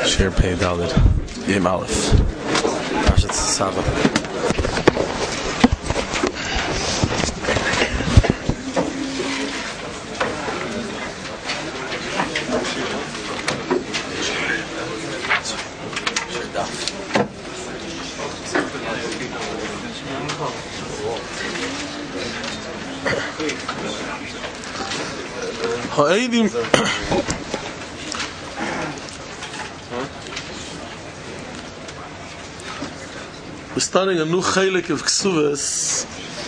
Share Pei Dalit Yim Aleph Parashat Saba. Ha'edim we're starting a new chelik of Ksuvas.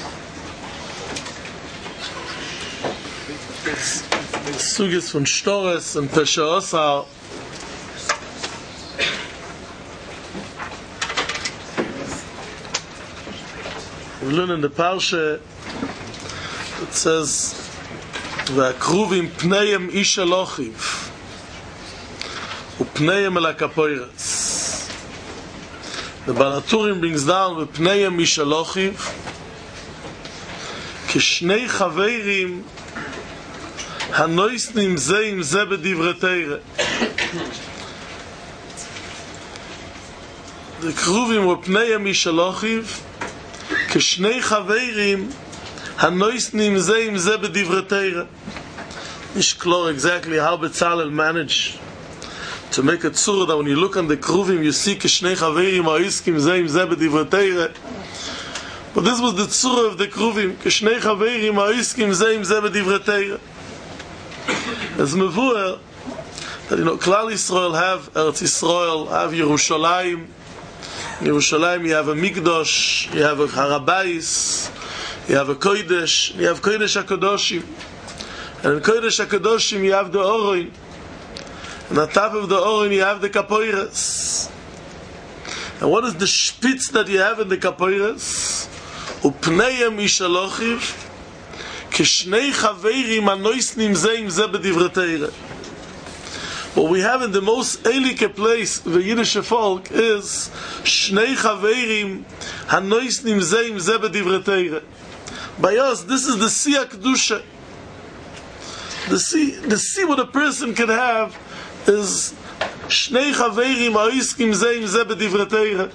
Sugis von Stores and Pesha Osar. We learn in the Parsha it says V'akruvim pneim ish elochiv Upneim el hakapoiras. The Baraturim brings down V'pneim ish elochiv Kishnei chaverim Hanoisnim ze im ze bedivre teire. The Kruvim V'pneim ish elochiv Kishnei chaverim Hanoisnim ze im ze bedivre teire. Nicht klar exactly how Bezalel managed to make a tzura that when you look on the Kruvim you see Kishnei Chaverim Ha'iskim Ze Im Ze B'Divrei Teire. But this was the tzura of the Kruvim, Kishnei Chaverim Ha'iskim Ze Im Ze B'Divrei Teire. As mevuer that Klal Yisrael have Eretz Yisrael, have Yerushalayim. In Yerushalayim you have a Mikdash, you have a Harabais, you have a Kodesh, you have Kodesh HaKadoshim. And in Kodesh HaKadoshim you have the Orin. And on top of the Orin you have the Kapoiras. And what is the spitz that you have in the Kapoiras? Upneim ishalochiv Kishnei chaverim anoisnim ze im ze bedivre teire. What we have in the most elike place the Yiddish folk is Shnei chaverim hanoisnim ze im ze bedivre teire. By us this is the Siyah Kedusha. The see what a person can have is Shnei Chaverim Ha'iskim Ze Im Ze B'Divrei Teire.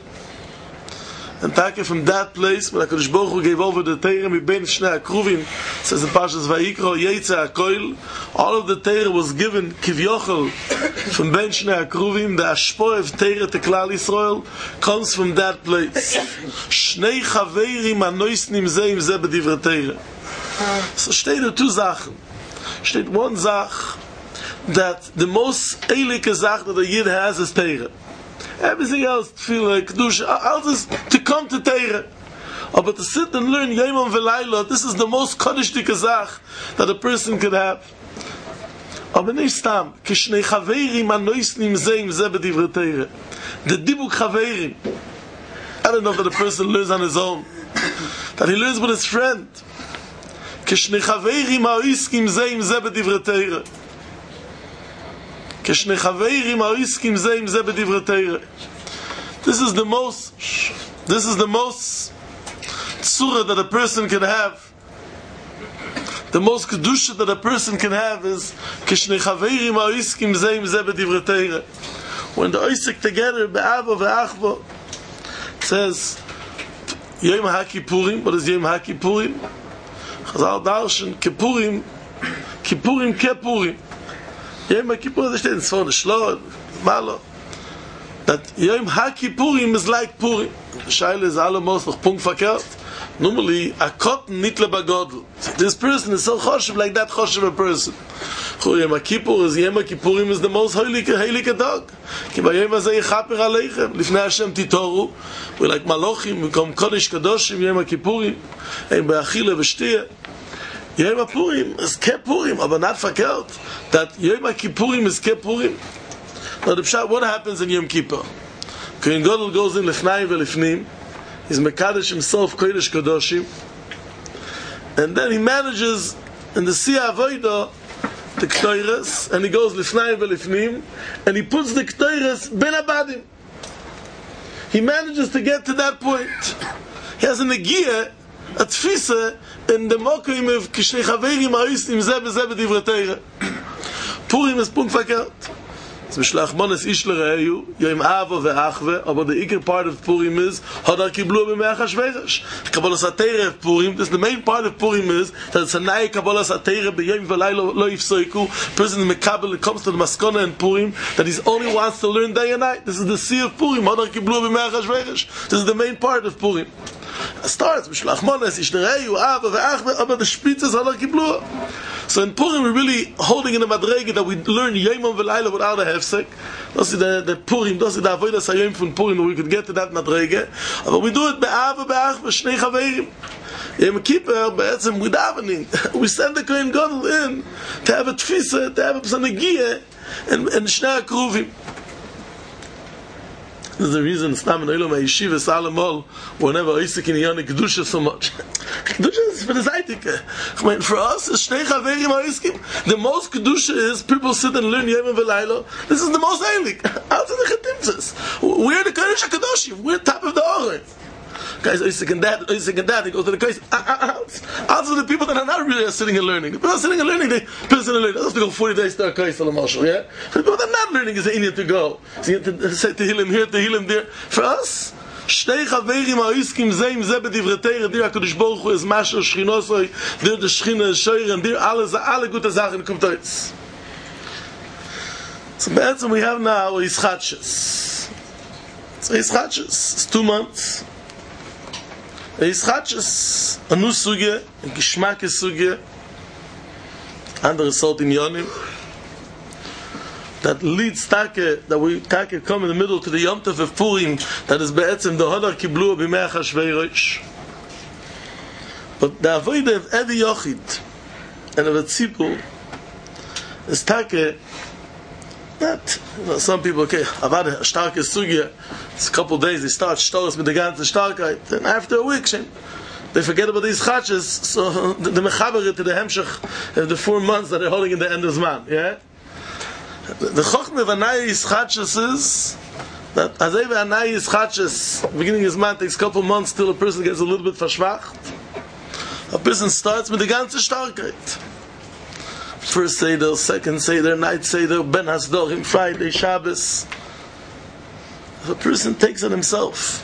And taken from that place, when HaKadosh Baruch Hu gave over the Teire Mibein Shnei HaKruvim, says in Parshas Vayikra, Yeitze HaKoil, all of the Teire was given Kivyochel from Ben Shnei HaKruvim. The Ashpo of Teire to Klal Yisrael comes from that place. Shnei Chaverim Ha'noisnim Ze Im Ze B'Divrei Teire. So stay the two Sachen. Steht one Zach that the most eilike Zach that a Yid has is Teire. Everything else feel like Kedusha, all this to come to Teire. But to sit and learn Yomam V'Layla, this is the most Kodesh Zach that a person could have. Aber nicht stam, Kishnei Chaverim Anoisnim Ze Im Ze B'Divrei Teire. The Dibuk Chaverim. I don't know that a person learns on his own. That he learns with his friend. Kishnei Chaverim Ha'iskim Ze Im Ze B'Divrei Teire. Kishnei Chaverim Ha'iskim Ze Im Ze B'Divrei Teire. This is the most tzura that a person can have. The most kedusha that a person can have is Kishnei Chaverim Ha'iskim Ze Im Ze B'Divrei Teire. When the oisik together be'ava ve'achva, it says Yom HaKippurim. What is Yom HaKippurim? Chazal darshan Kippurim Kippurim. Yom HaKippurim, das steht in Tzvon Shlod, Malo. That Yom HaKippurim is like Purim. Shaila is almost noch Punkt verkehrt. Normally, a cotton nitle bagodl. This person is so choshev like that choshev a person. Yom HaKippurim is the most holy dog. Ki bayom hazeh yichaper aleichem. Lifnei Hashem titoru. We like Malochim, we come Kodesh Kadoshim, Yom HaKippurim. Ein be'achile v'shtiya. Yom HaPurim is Kepurim, but not verkehrt. That Yom HaKippurim is Kepurim. Now the pshat, what happens in Yom Kippur? Kohen Gadol goes in Lifnai v'Lifnim. He's Mekadesh himself Kodesh Kadoshim. And then he manages in the Siyah Avodah the Ktoiras, and he goes Lifnai v'Lifnim, and he puts the Ktoiras Ben Abadim. He manages to get to that point. He has a negiah, a tfisa, in the mokim of Kishnei Chaverim Ha'iskim Ze B'Ze B'Divrei Teire. Purim is Punkt verkehrt. So Shlachmones Ishlereyu, Yom Avo ve'Achve, but the Iker part of Purim is Hadar Kiblu b'Meach HaShveirish. Kabbalas HaTeirah of Purim, the main part of Purim is that it's a Nai Kabbalas HaTeirah b'Yom v'Laylo lo yifsoiku. Person Mekabel, it comes to the Maskona in Purim that he only wants to learn day and night. This is the sea of Purim, Hadar Kiblu b'Meach HaShveirish. This is the main part of Purim. It starts Shlachmones Ishlereyu, Avo ve'Achve, but the Spitz is Hadar Kiblu. So in Purim we're really holding in the Madrege that we learn Yomam v'Layla without a hefsek. Das ist the Purim, das ist der Avodas Hayom von Purim, we could get to that Madrege. But we do it be'ava be'ach v'shnei chaverim. Yom Kippur, be'etzem, we davening. We send the Kohen Gadol in to have a tfisa, to have a psanagiyah, and shnei akruvim. This is the reason Stam and Olam HaYeshiva Salamol whenever Isaac in Yoni Kedusha so much. Kedusha is for the Zaitike. I mean, for us, Shnei Chaverim HaIskim, the most Kedusha is people sit and learn Yom V'Laylo. This is the most Eilik. Out of the Chetimtzes. We're the Kodesh HaKadoshim. We're top of the Oren. Guys, Isaac and Dad, he goes to the guys, out of the people that are not really sitting and learning. The people sitting and learning, they sitting and learning. They have to go 40 days to a Kais al Marshal, yeah? The people that are not learning is an Indian to go. So you have to say to heal him here, to heal him there. For us, Shtei Chaverim HaIskim Zeim Zeh B'divrei Teirah, dir HaKadosh Baruch Hu is Masher Shchinosoi, dir the Shchina is Shoyer, dir alle gute Sachen kommt aus. So be'etzem we have now Yischatches. So Yischatches, it's 2 months. Yischatches, a new suge, a geschmack suge, andere sort in Yonim, that leads Take, that we Take come in the middle to the Yom Tov of Purim, that is be'etzem the Hadar Kiblu b'Meach HaShveirish. But the avodah of every Yochid and of a Tzipur is Take, that, some people, okay, I've had a starke sugya, it's a couple of days, they start stores with the ganze starkheit, and after a week, they forget about these chachas, so the mechaber to the hemshach of the 4 months that they're holding in the end of Zman, yeah? The chokhmah of Anai Yischatches is that as Eva Anai Yischatches, beginning of Zman takes a couple of months till a person gets a little bit verschwacht. A person starts with the ganze starkheit. First Seder, second Seder, night Seder, Ben Hasdorim, Friday, Shabbos. If a person takes it himself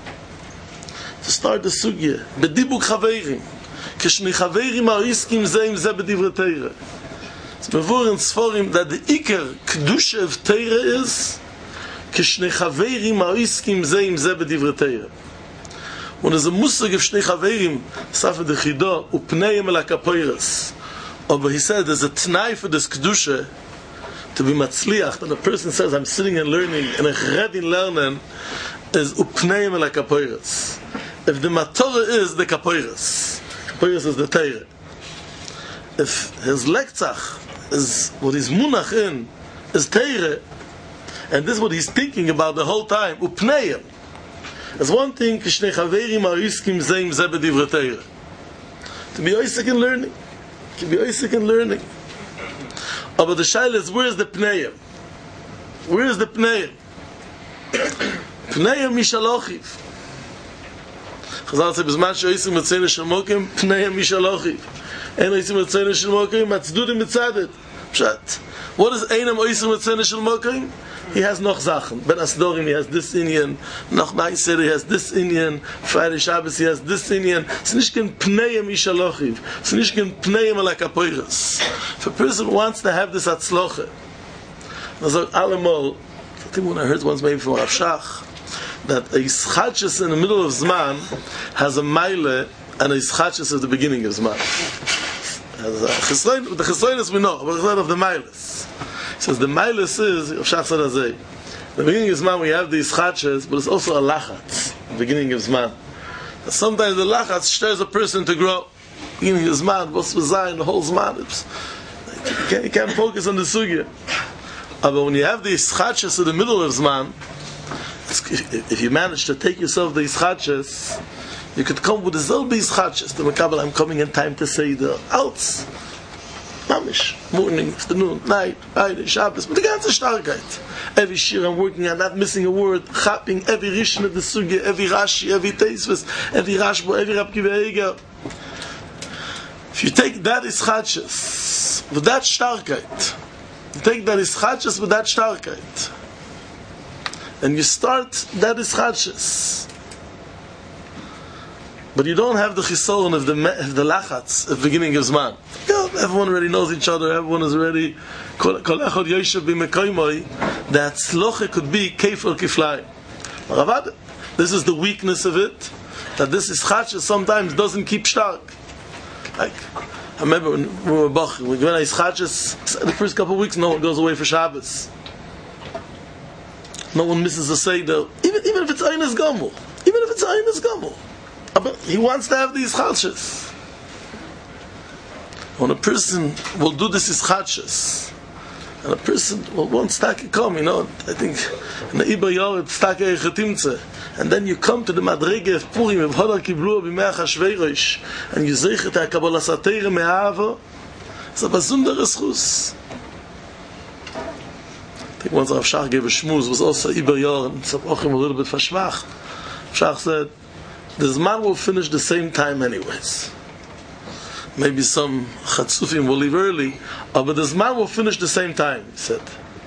to start the sugya, B'dibuk Chaverim, K'shnei Chaverim HaIskim Zeim Zeh B'divrei Teirah. It's before in Sforim that the Iker Kedusha of Teirah is K'shnei Chaverim HaIskim Zeim Zeh B'divrei Teirah. When there's a musig of Shnei Chaverim, Safa de Chidah, Upneim El HaKapoiras. But he said there's a t'nai for this kedusha to be matzliach. That a person says, I'm sitting and learning, and a chredin learning is upneim el kapoiras. If the matorah is the kapoiras is the Teirah. If his lektzach is what he's munach in is Teirah, and this is what he's thinking about the whole time, upneim. There's one thing, kishnei chaverim ha'iskim zeim zeh b'divrei Teirah. To be Isaac in learning. To be Isaac in learning. But the shaila is, where is the pneim? Where is the pneim? Pneim mishalochiv. Chazal said, "B'zman she'osim mitzayne shel mokim, pneim mishalochiv. Ein osim mitzayne shel mokim, matzdudim mitzadet." Pshat. What is einam osim mitzayne shel mokim? He has noch Sachen. Ben Asdorim, he has this Indian. Noch Neiser, he has this Indian. Friday Shabbos, he has this Indian. It's nicht kein Pneim Ishalochiv. It's nicht kein Pneim Alakapoiras. If a person wants to have this Atzloche, I think when I heard once maybe from Rav Shach, that a Yischatches in the middle of Zman has a Meile and a Yischatches at the beginning of Zman. The Chesroinus we know, but it's of the Meiles. Says the Meiles is Rav Shach said azay. The beginning of Zman we have these Yischatches, but it's also a Lachatz. The beginning of Zman. Sometimes the Lachatz stirs a person to grow. Beginning of Zman, what's Zayin, the whole Zman. You can't focus on the Sugya. But when you have the Yischatches in the middle of Zman, if you manage to take yourself the Yischatches, you could come with the Zelbi Yischatches. The Makabal, I'm coming in time to say the Alts. Mamish, morning, afternoon, night, Friday, Shabbos, but the ganze Starkheit. Every shir I'm working on, not missing a word, chapping every Rishon of the Sugya, every Rashi, every Teisves, every Rashbo, every Rab Kiva Eiger. If you take that Yischatches, with that Starkheit, take that ischachus with that starkheit. And you start that ischachus. But you don't have the chisoron of the lachatz at the beginning of Zman. Everyone already knows each other, everyone is already kol echad yoshev b'mekoymoi. That tzloche could be kefir kiflai. Ravad, this is the weakness of it, that this ischachus sometimes doesn't keep stark. Like, I remember when we were bach, when ischachus, the first couple of weeks no one goes away for Shabbos. No one misses a seder, even if it's Einas Gomel. Even if it's Einas Gomel. But he wants to have these ischachus. When a person will do this ischachus, and a person will want stake come, I think in the Iber Yored stake echetimtze, and then you come to the Madrege of Purim of Hodar Kiblu b'Meach HaShveirosh, and you zeichet HaKabbalah Sateire me'ava, it's a besondere schus. I think once Rav Shach gave a shmuz, was also Iber Yored, and some ochim a little bit verschwach. Shach said, the Zman will finish the same time anyways. Maybe some chatzufim will leave early, but the Zman will finish the same time, he said.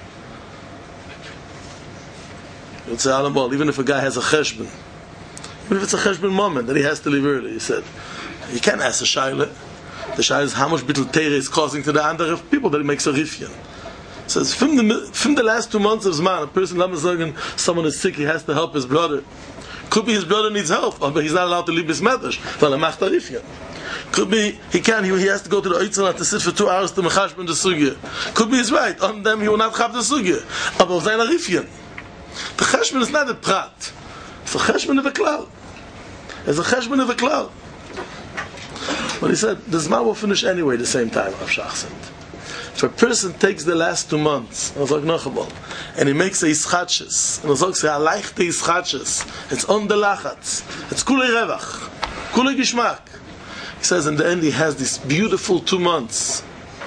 He would say, Alamol, even if a guy has a cheshbon, even if it's a cheshbon moment that he has to leave early, he said, you can't ask a shaila. The shaila is how much bittul teire is causing to the andere people that he makes a rifyan. He says, from the last 2 months of Zman, a person, someone is sick, he has to help his brother. Could be his brother needs help, but he's not allowed to leave his medrash. Could be he has to go to the Eitzana to sit for 2 hours to mechashben the sugya. Could be he's right. On them he will not have the sugya. Aber sein arifyan. The cheshbon is not a prat. It's a cheshbon of a klal. It's a cheshbon of a klal. But he said the Zman will finish anyway the same time. Rav Shach said, if a person takes the last 2 months, and he makes a ischachus, and he says, I like the ischachus, it's on the lachatz, it's kulei revach, kulei gishmak. He says in the end he has this beautiful 2 months.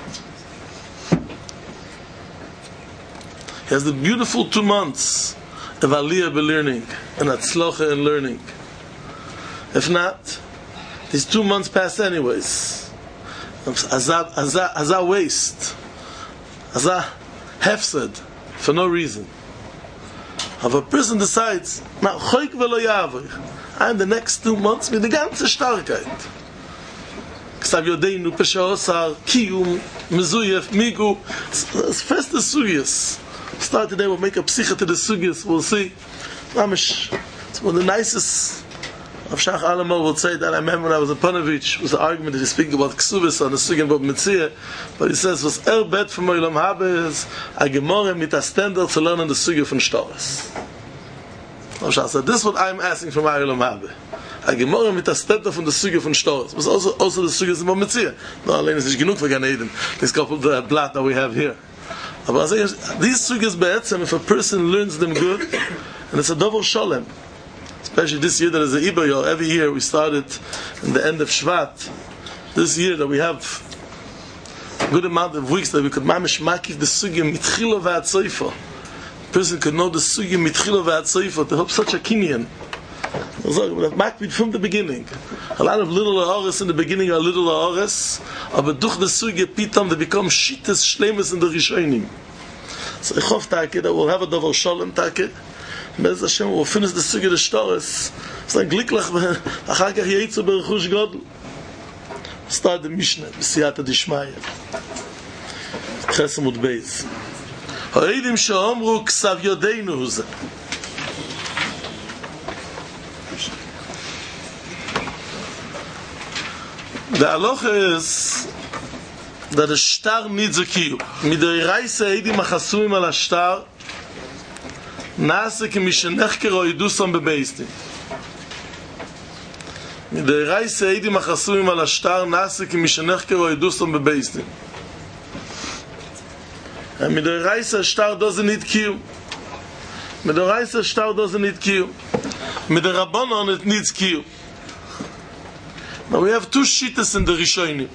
He has the beautiful 2 months of aliyah learning, and atzlocha in learning. If not, these 2 months pass anyways. As a waste, as a hefsed, for no reason. If a person decides, now choik velo yavich, and the next 2 months with the ganze starkheit. Ksav yodeinu peshaosar kiyum mezuyef migu. It's first the sugyas. Start today. We'll make a psicha to the sugyas. We'll see. It's one of the nicest. Rav Shach Alamal would say that I remember when I was in Panovich, was an argument that he speaking about Ksubis on the Sugya about Mitzvah, but he says, was bet from Olam Haba is a Gemara mit a standard to learn on the Sugya von Shtaris. Rav Shach said, this is what I'm asking from Olam Haba. A Gemara mit a standard from the Sugya von Shtaris. It was also the Sugya about Mitzvah. No, allein ist nicht genug für Gan Eden. This couple the blatt that we have here. But I say, these Sugyas be'etzem, if a person learns them good, and it's a double shalem. Especially this year that is the Iber Yor. Every year we started in the end of Shvat. This year that we have a good amount of weeks that we could mamish makif the sugya mitchilo v'atzayfa. A person could know the sugya mitchilo v'atzayfa to help such a kinyan. Makif from the beginning. A lot of little ha'aris in the beginning are little ha'aris, but durch the sugya pitam they become shitas shlemas in the rishonim. So I hope that we'll have a davar shalom takit. Bez Hashem will finish the Sugya the Shtaris. It's like Gliklach, Achar Kach Yeitzu Berechush Godel. Start the Mishnah, B'siyata Dishmaya. Chesem Ud Beis. Ha'edim she'omru ksav yodeinu hu zeh. The halacha is that the shtar needs a kiyum. Midiraisa eidim achasumim al hashtar nase ki mishenechkero yidusam bebeistin. Midiraisa eidim achasumim al hashtar nase ki mishenechkero yidusam bebeistin. And midiraisa shtar doesn't need kiyum. Midiraisa shtar doesn't need kiyum. Midirabanan it needs kiyum. Now we have two shittas in the Rishonim.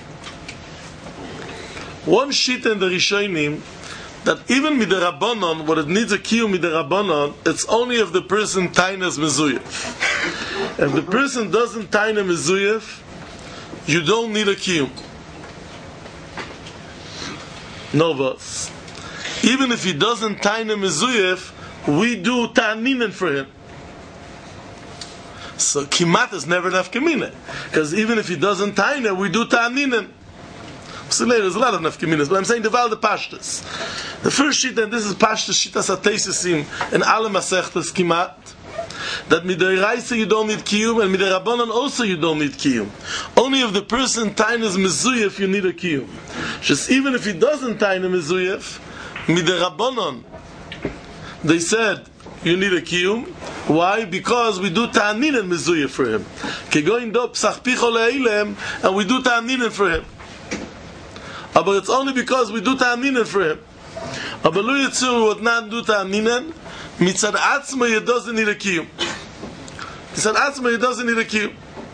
One shitta in the Rishonim that even midirabanan, what it needs a kiyum midirabanan, it's only if the person tainas mezuyef. If the person doesn't taina mezuyef, you don't need a kiyum. No verse. even if he doesn't taina mezuyef, we do ta'aninen for him. So kimat is never nafkamina, because even if he doesn't taina, we do ta'aninen. So there's a lot of nafkaminas, but I'm saying the pashtas. The first sheet, and this is pashtas shitas ateisesim and alle masechtas kimat, that midiraisa you don't need kiyum, and midirabanan also you don't need kiyum. Only if the person tainas mezuyef you need a kiyum. Just even if he doesn't taina mezuyef, midirabanan, they said you need a kiyum. Why? Because we do ta'anin and mezuyef for him. Kegoin do psach picho le'ilem, and we do ta'anin for him. But it's only because we do ta'aninen for him. Aber lo yitzur would not do ta'aninen, mitzad atzma he doesn't need a kiyum. Mitzad atzma he doesn't need a kiyum.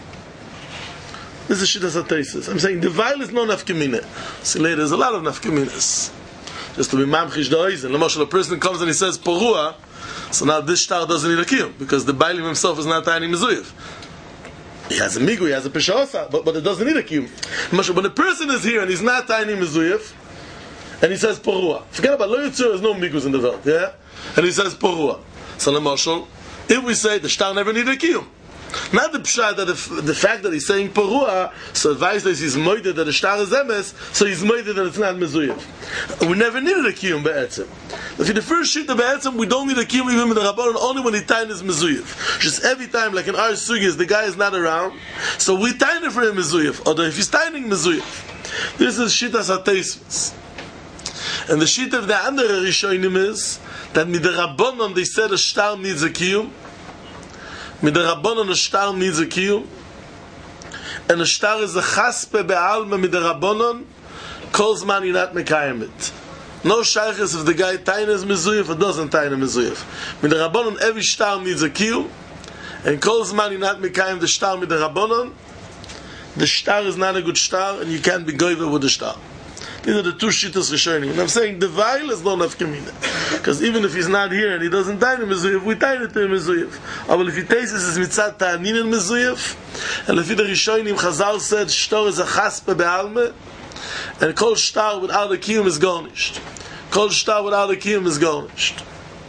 This is shittas ateises. I'm saying the veil is no nafkamina. See later, there's a lot of nafkaminas. Just to be mamchish the oizen. L'moshel, a person comes and he says porua, so now this shtar doesn't need a kiyum, because the bailim himself is not ta'anim mezuyev. He has a migu, he has a peshaosa, but it doesn't need a kiyum. When a person is here and he's not tiny mezuyef, and he says porua, forget about lo yitzur, there's no migus in the world, yeah? And he says porua. So Lamashal, if we say the shtar never need a kiyum, not the pshat that the fact that he's saying porua, so advice that he's moided that the shtar is emes, so he's moided that it's not mezuyef. We never needed a kiyum be'etzim. If in the first sheet of be'etzim, we don't need a kiyum even with the rabbanon, only when he tiny is mezuyef. Just every time, like in our sugis, the guy is not around, so we tiny for him mezuyef. Or if he's tiny mezuyef. This is shitas hateismus. And the sheet of the other rishonim is that with the rabbanon they said a shtar needs a kiyum. Mit der Rabbanon a shtar needs a kiyum, and a shtar is a chaspe be'alma mit der Rabbanon, kol zman you're not mekayim it. No shaykhis if the guy taina mezuyef or doesn't taina mezuyef. Mit der Rabbanon every shtar needs a kiyum, and kol zman you're not mekayim the shtar mit der Rabbanon, the shtar is not a good shtar, and you can't be goyver with the shtar. These are the two shittas rishonim. And I'm saying the veil is not nafkamina, because even if he's not here and he doesn't taina mezuyef, we taina to him mezuyef. But if he tastes this mitzat ta'anin and mezuyef, and if the rishonim Chazal said shtar is a chaspe be'alme, and kol shtar without a kiyum is garnished. Kol shtar without a kiyum is garnished.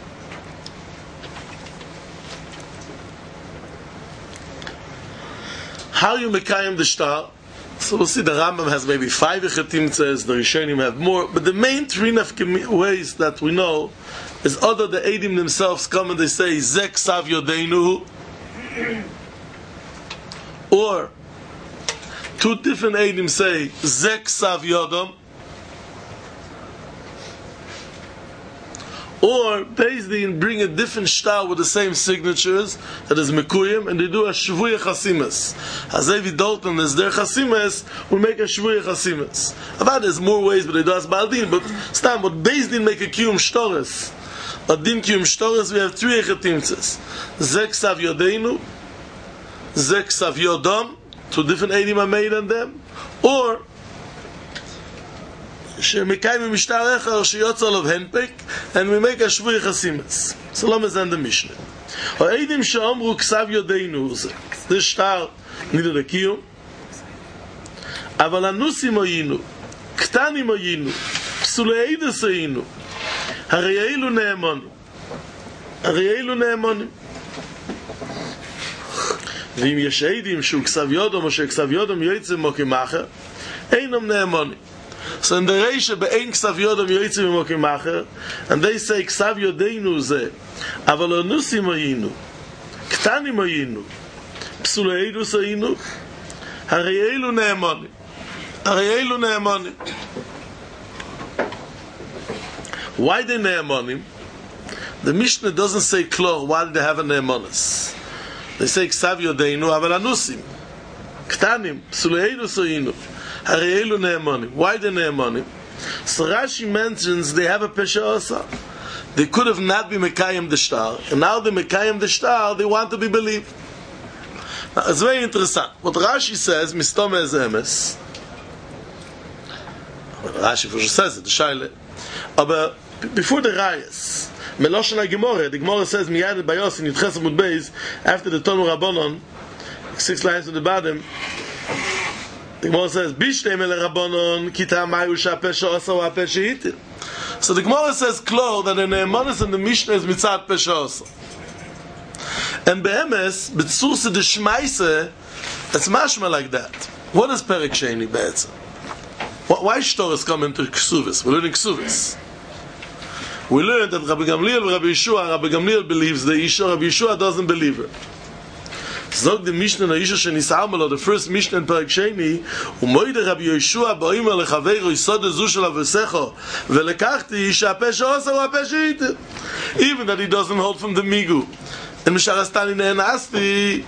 How you mekayim the shtar? So we'll see the Rambam has maybe 5 chetimtzes, the Rishonim have more, but the main 3 ways that we know is other the Eidim themselves come and they say Zek Sav Yodeinu, or 2 different Eidim say Zek Sav Yodom, or Bezdin bring a different shtar with the same signatures, that is Mekuyim, and they do a Shvuya Chasimas. Hazevi Dalton is their Chasimas, we make a Shvuya Chasimas. About there's more ways, but they do as Baldin, but Stam, but Bezdin make a Kiyum Shtoris. A Din Kiyum Shtoris, we have 3 Echetimtzes. Zek Sav Yodeinu, Zek Sav Yodom, 2 different Eidim are made on them, or שמקיימים משטר אחר שיוצא עליו הנפק, and we make a שבוי חסימס. So לא מזן the Mishnah. העדים שאומרו כסב יודענו, זה שטר נידו דקיום, אבל הנוסים היינו, קטנים היינו, פסולי עדס היינו, הרי אילו נאמנו. הרי אילו נאמנו. ואם יש עדים שהוא כסב יודום, או שכסב יודום יוצא מוקים אחר, אינם נאמנו. So in the Reisha, be'en ksav yodam yoytzim imokim macher, and they say ksav yodeinu ze, aval onusim ayinu, ktanim ayinu, psuleidus ayinu, hariyelu ne'emoni, hariyelu ne'emoni. Why they ne'emoni? The Mishnah doesn't say klor, why do they have a ne'emonis? They say ksav yodeinu, aval onusim, ktanim, psuleidus ayinu. Why the ne'emanim? So Rashi mentions they have a peshaosa. They could have not been mekayim the shtar, and now they mekayim the shtar. They want to be believed. Now, it's very interesting. What Rashi says, mistome ez emes. Rashi for sure says it. The shayle. But before the rayas, Meloshana Gemara, the Gemara says miyad bayos in Yitches Amud Beis after the Tonu Rabbanon, 6 lines to the bottom. The Gemara says, Bishtem el Rabbanon, kita mayu shapesha osa wa pesha hitir. So the Gemara says, Klo, that the Ne'emanis in the Mishnah is mitzad pesha osa. And be'emes, b'tzurse de shmaise, it's mashma like that. What is Perek Sheni be'etzem? Why Shtoris come into Ksuvis? We're learning Ksuvis. We learned that Rabbi Gamliel and Rabbi Gamliel believes the Isha, Rabbi Yeshua doesn't believe her. Zog the Mishnah na Isha shenisarmelo, the first Mishnah in Perek Sheni, umoide Rabbi Yeshua ba'omer lechaveiro yisod ezu shel avesecho velekachti isha pesha osa wa pesha iter. Even that he doesn't hold from the Migu. In Misharastani ne'enasti,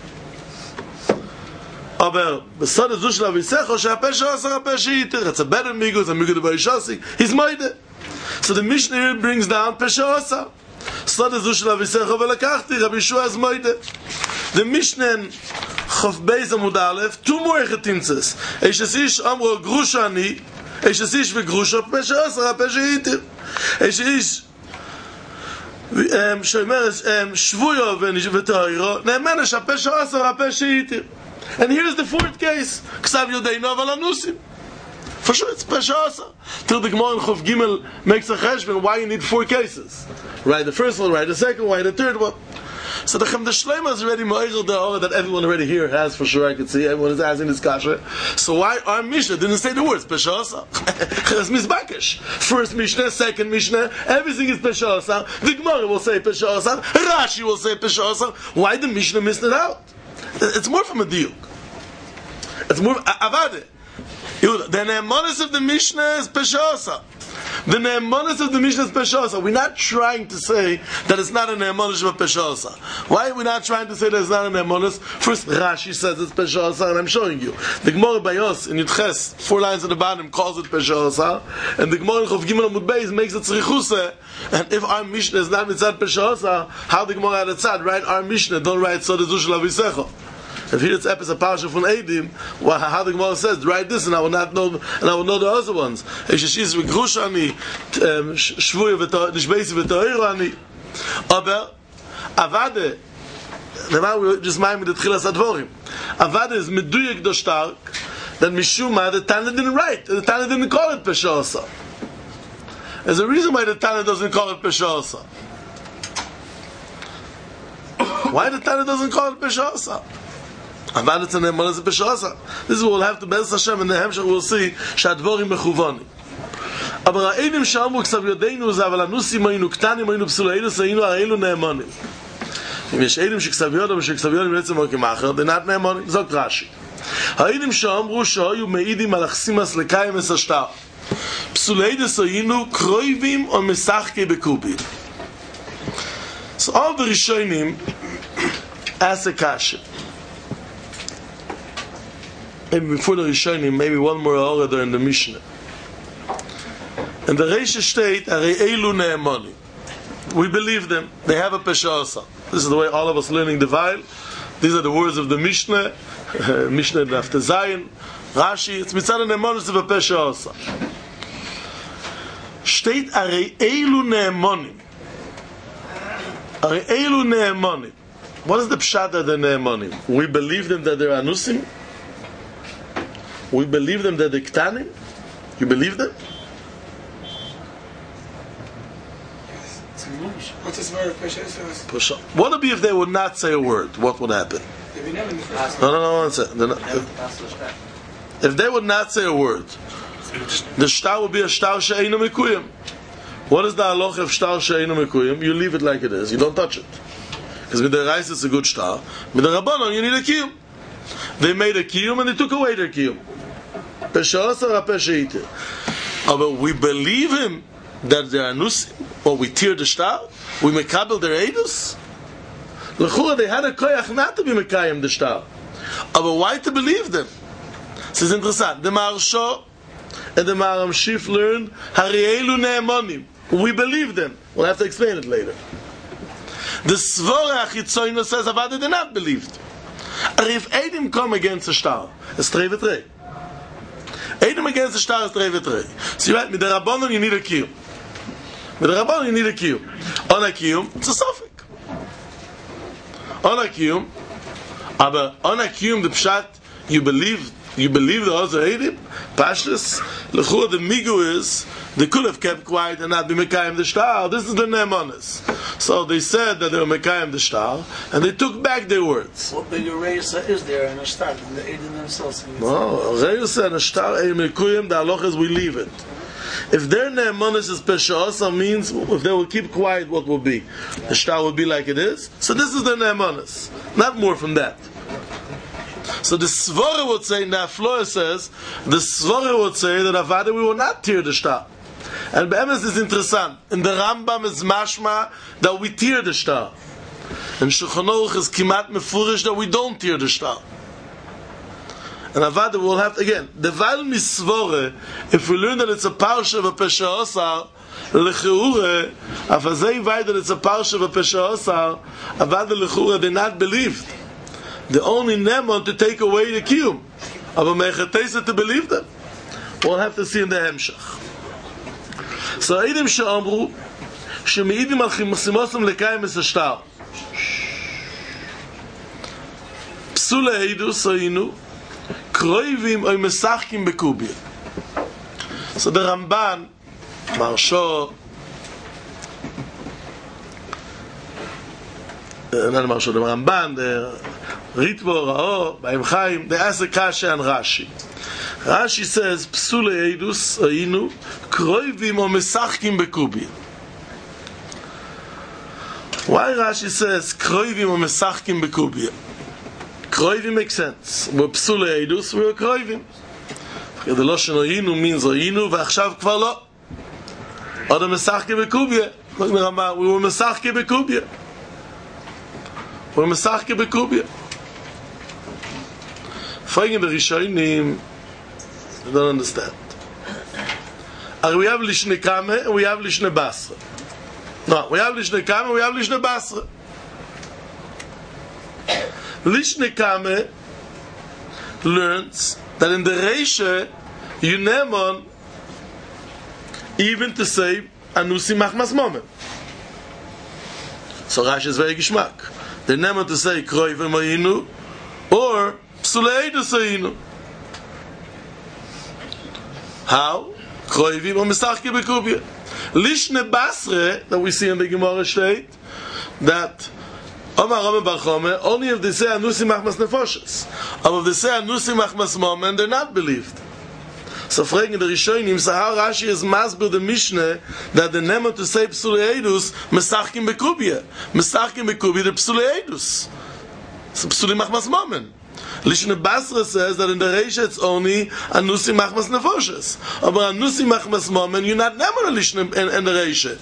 aber besod ezu shel avesecho she'apesha osa wa pesha iter. It's a better Migu, it's a Migu de Barishasi. He's moide. So the Mishnah here brings down pesha osa. Besod ezu shel avesecho velekachti, Rabbi Yeshua is moide. The Mishnah in Chof Beis Amud Aleph, two more chetintzes. Eishes ish amro grusha ani, eishes ish v'grusha pesha osa pesha iter. Eishes ish shomer shvuyo v'toiro ne'emen es pesha osa pesha iter. And here's the fourth case. Ksav yodeinu aval anusim. For sure it's pesha osa. Till the Gemara in Chof Gimel makes a cheshbon why you need four cases. Right the first one, right the second one, the third one. So the Chemda Shleima is already Mo'echel Da'ora that everyone already here has for sure, I can see. Everyone is asking this kasha. So why our Mishnah didn't say the words Pesha Osa? It's Mizbakish. First Mishnah, second Mishnah, everything is Pesha Osa. The Gemara will say Pesha Osa. Rashi will say Pesha Osa. Why the Mishnah missed it out? It's more from a diuk. It's more Avade. The Ne'emanis of the Mishnah is Pesha Osa. The Ne'emanis of the Mishnah is Pesha Osa. We're not trying to say that it's not a Ne'emanis of Pesha Osa. Why are we not trying to say that it's not a Ne'emanis? First, Rashi says it's Pesha Osa, and I'm showing you. The Gemara Bayos in Yudches, 4 lines at the bottom, calls it Pesha Osa, and the Gemara in Chof Gimel Amud Beis makes it Tzrichuse. And if our Mishnah is not Mitzad Pesha Osa, how the Gemara had a tzad, write our Mishnah, don't write Sodezu Shel Avisecho. If here it's episode Parasha from Eidim, well, how the Gemara says, write this, and I will not know, and I will know the other ones. Eisheshis v'grushani, shvuya v'nishbeisi v'toirani. Aber Avade, the man we just mind me the Tchilas Advorim. Avade is meduyek do stark. That Mishuma the Tana didn't write. The Tana didn't call it Pesha Osa. There's a reason why the Tana doesn't call it Pesha Osa. Why the Tana doesn't call it Pesha Osa? This is what we'll have to Be'ez Hashem in the Hemshech. We'll see Shadvorim Mechuvani. Aber ha'edim she'amru ksav yodeinu ze aval anusim hayinu ktanim hayinu psuleidus hayinu ha'elu ne'emanim. Im yesh edim sheksav yodam sheksav yodam letzem okim acher, they're not ne'emanim. Zog Rashi. Ha'edim she'amru she'ayu me'idim al achsimas lekayim es hashtar. Psuleidus hayinu kroivim o mesachke bekubim. So all the Rishonim ask a kasha. Maybe before the Rishonim, maybe one more order in the Mishnah. And the Reisha state, Elu Ne'emani. We believe them. They have a Pesha Osa. This is the way all of us learning the Weil. These are the words of the Mishnah. Mishnah after Zayin. Rashi. It's Mitzad Ne'emanis of a Pesha Osa. State Elu Ne'emani. Elu Ne'emani. What is the Pshat of the Ne'emani? We believe them that they're Anusim. We believe them that they're Ktanim. You believe them? What's this word? Pesha? What would be if they would not say a word? What would happen? No, one second. If they would not say a word, the shtar would be a shtar she'einu mekuyim. What is the halacha of shtar she'einu mekuyim? You leave it like it is. You don't touch it. Because with the rice it's a good shtar. With the rabbanon you need a kiyum. They made a kiyum and they took away their kiyum. Pesha osa or pesha iter. But we believe him that they are nusim, or we tear the shtar, we mekabel their edus. L'chura, they had a koyach not to be mekayim the shtar. But why to believe them? This is interesting. The Maharsha and the Maharam Shif learned Harielu Ne'emanim. We believe them. We'll have to explain it later. The Svora Achitzoyno says Avada they not believed. If Eidim come against the shtar, it's trei v'trei. Eidim against the shtar is trei v'trei. So you're right, with the Rabbanon you need a kiyum. With the Rabbanon you need a kiyum. On a kiyum, it's a suffix. On a kiyum, aber on a kiyum the pshat, you believe You believe the other Eidim? Pashtus, Lechur, the Migu is, they could have kept quiet and not be Mekayim the Shtar. This is the Ne'emanis. So they said that they were Mekayim the Shtar, and they took back their words. What bigger Reisa is there in a Shtar than the Eidim themselves? No, Reisa and a Shtar, Eidim Mekuyim, the halachas we leave it. If their Ne'emanis is Pesha means if they will keep quiet, what will be? The Shtar will be like it is. So this is the Ne'emanis. Not more from that. So the Svara would say, now Floor says, the Svara would say that Avada we will not tear the Shtar. And Be'emes is interessant. In the Rambam is mashma that we tear the Shtar. And Shulchan Aruch is kimat mefurish that we don't tear the Shtar. And Avada will have to, again, the Val Misvore, if we learn that it's a parsha of a Pesha Osar, Lecheure, Afazei Vai that it's a parsha of a Pesha Osar, Avada Lecheure, they not believed. The only Nemon to take away the Kiyum. Aber Mechatesa to believe them. We'll have to see in the Hemshach. So Eidim She'amru, She'meidim al Chimosim Lekayim es Ashtar. Psule Eidus Oinu, Kroivim oy Mesachkim Bekubia. So the Ramban, Marsho, not Marsho, the Ramban, the Ritvo, Ra'o, Baim Chaim, they ask the Kasha and Rashi. Rashi says, Psule Eidus Oinu, Kroivim oy Mesachkim Bekubia. Why Rashi says, Kroivim oy Mesachkim Bekubia? Kroivim makes sense. We're Psule Eidus, we're Kroivim. The Loshen Oinu means Oinu, V'achshav Kvar Lo. Oder Mesachke Bekubia. Look at Rambam, we were Mesachke Bekubia. We're Mesachke Bekubia. Fragen the Rishonim, I don't understand. We have Lishne Kame and we have Lishne Basra. No, we have Lishne Kame and we have Lishne Basra. Lishne Kame learns that in the Reisha, you nemon even to say Anusi Machmas Momen. So Rashi is very gishmak. They nemon to say Kroivim Oinu or Psule Eidus Oinu. How? Kroivim or Mesachke Bekubia. Lishne Basra, that we see in the Gemara state, that Omar Rambam Bar Chome, only if they say Anusi Machmas Nefoshes. But if they say Anusi Machmas Momen, they're not believed. So fragen the Rishonim, so how Rashi is masbir the Mishnah that the name to say Psule Eidus, Mesachkim Bekubia. Mesachkim Bekubia, the Psule Eidus. So Psule Machmas Momen. Lishne Basra says that in the Reisha it's only Anusi Machmas Nefoshes. But Anusi Machmas Momen, you're not Nemon Lishne in the Reisha.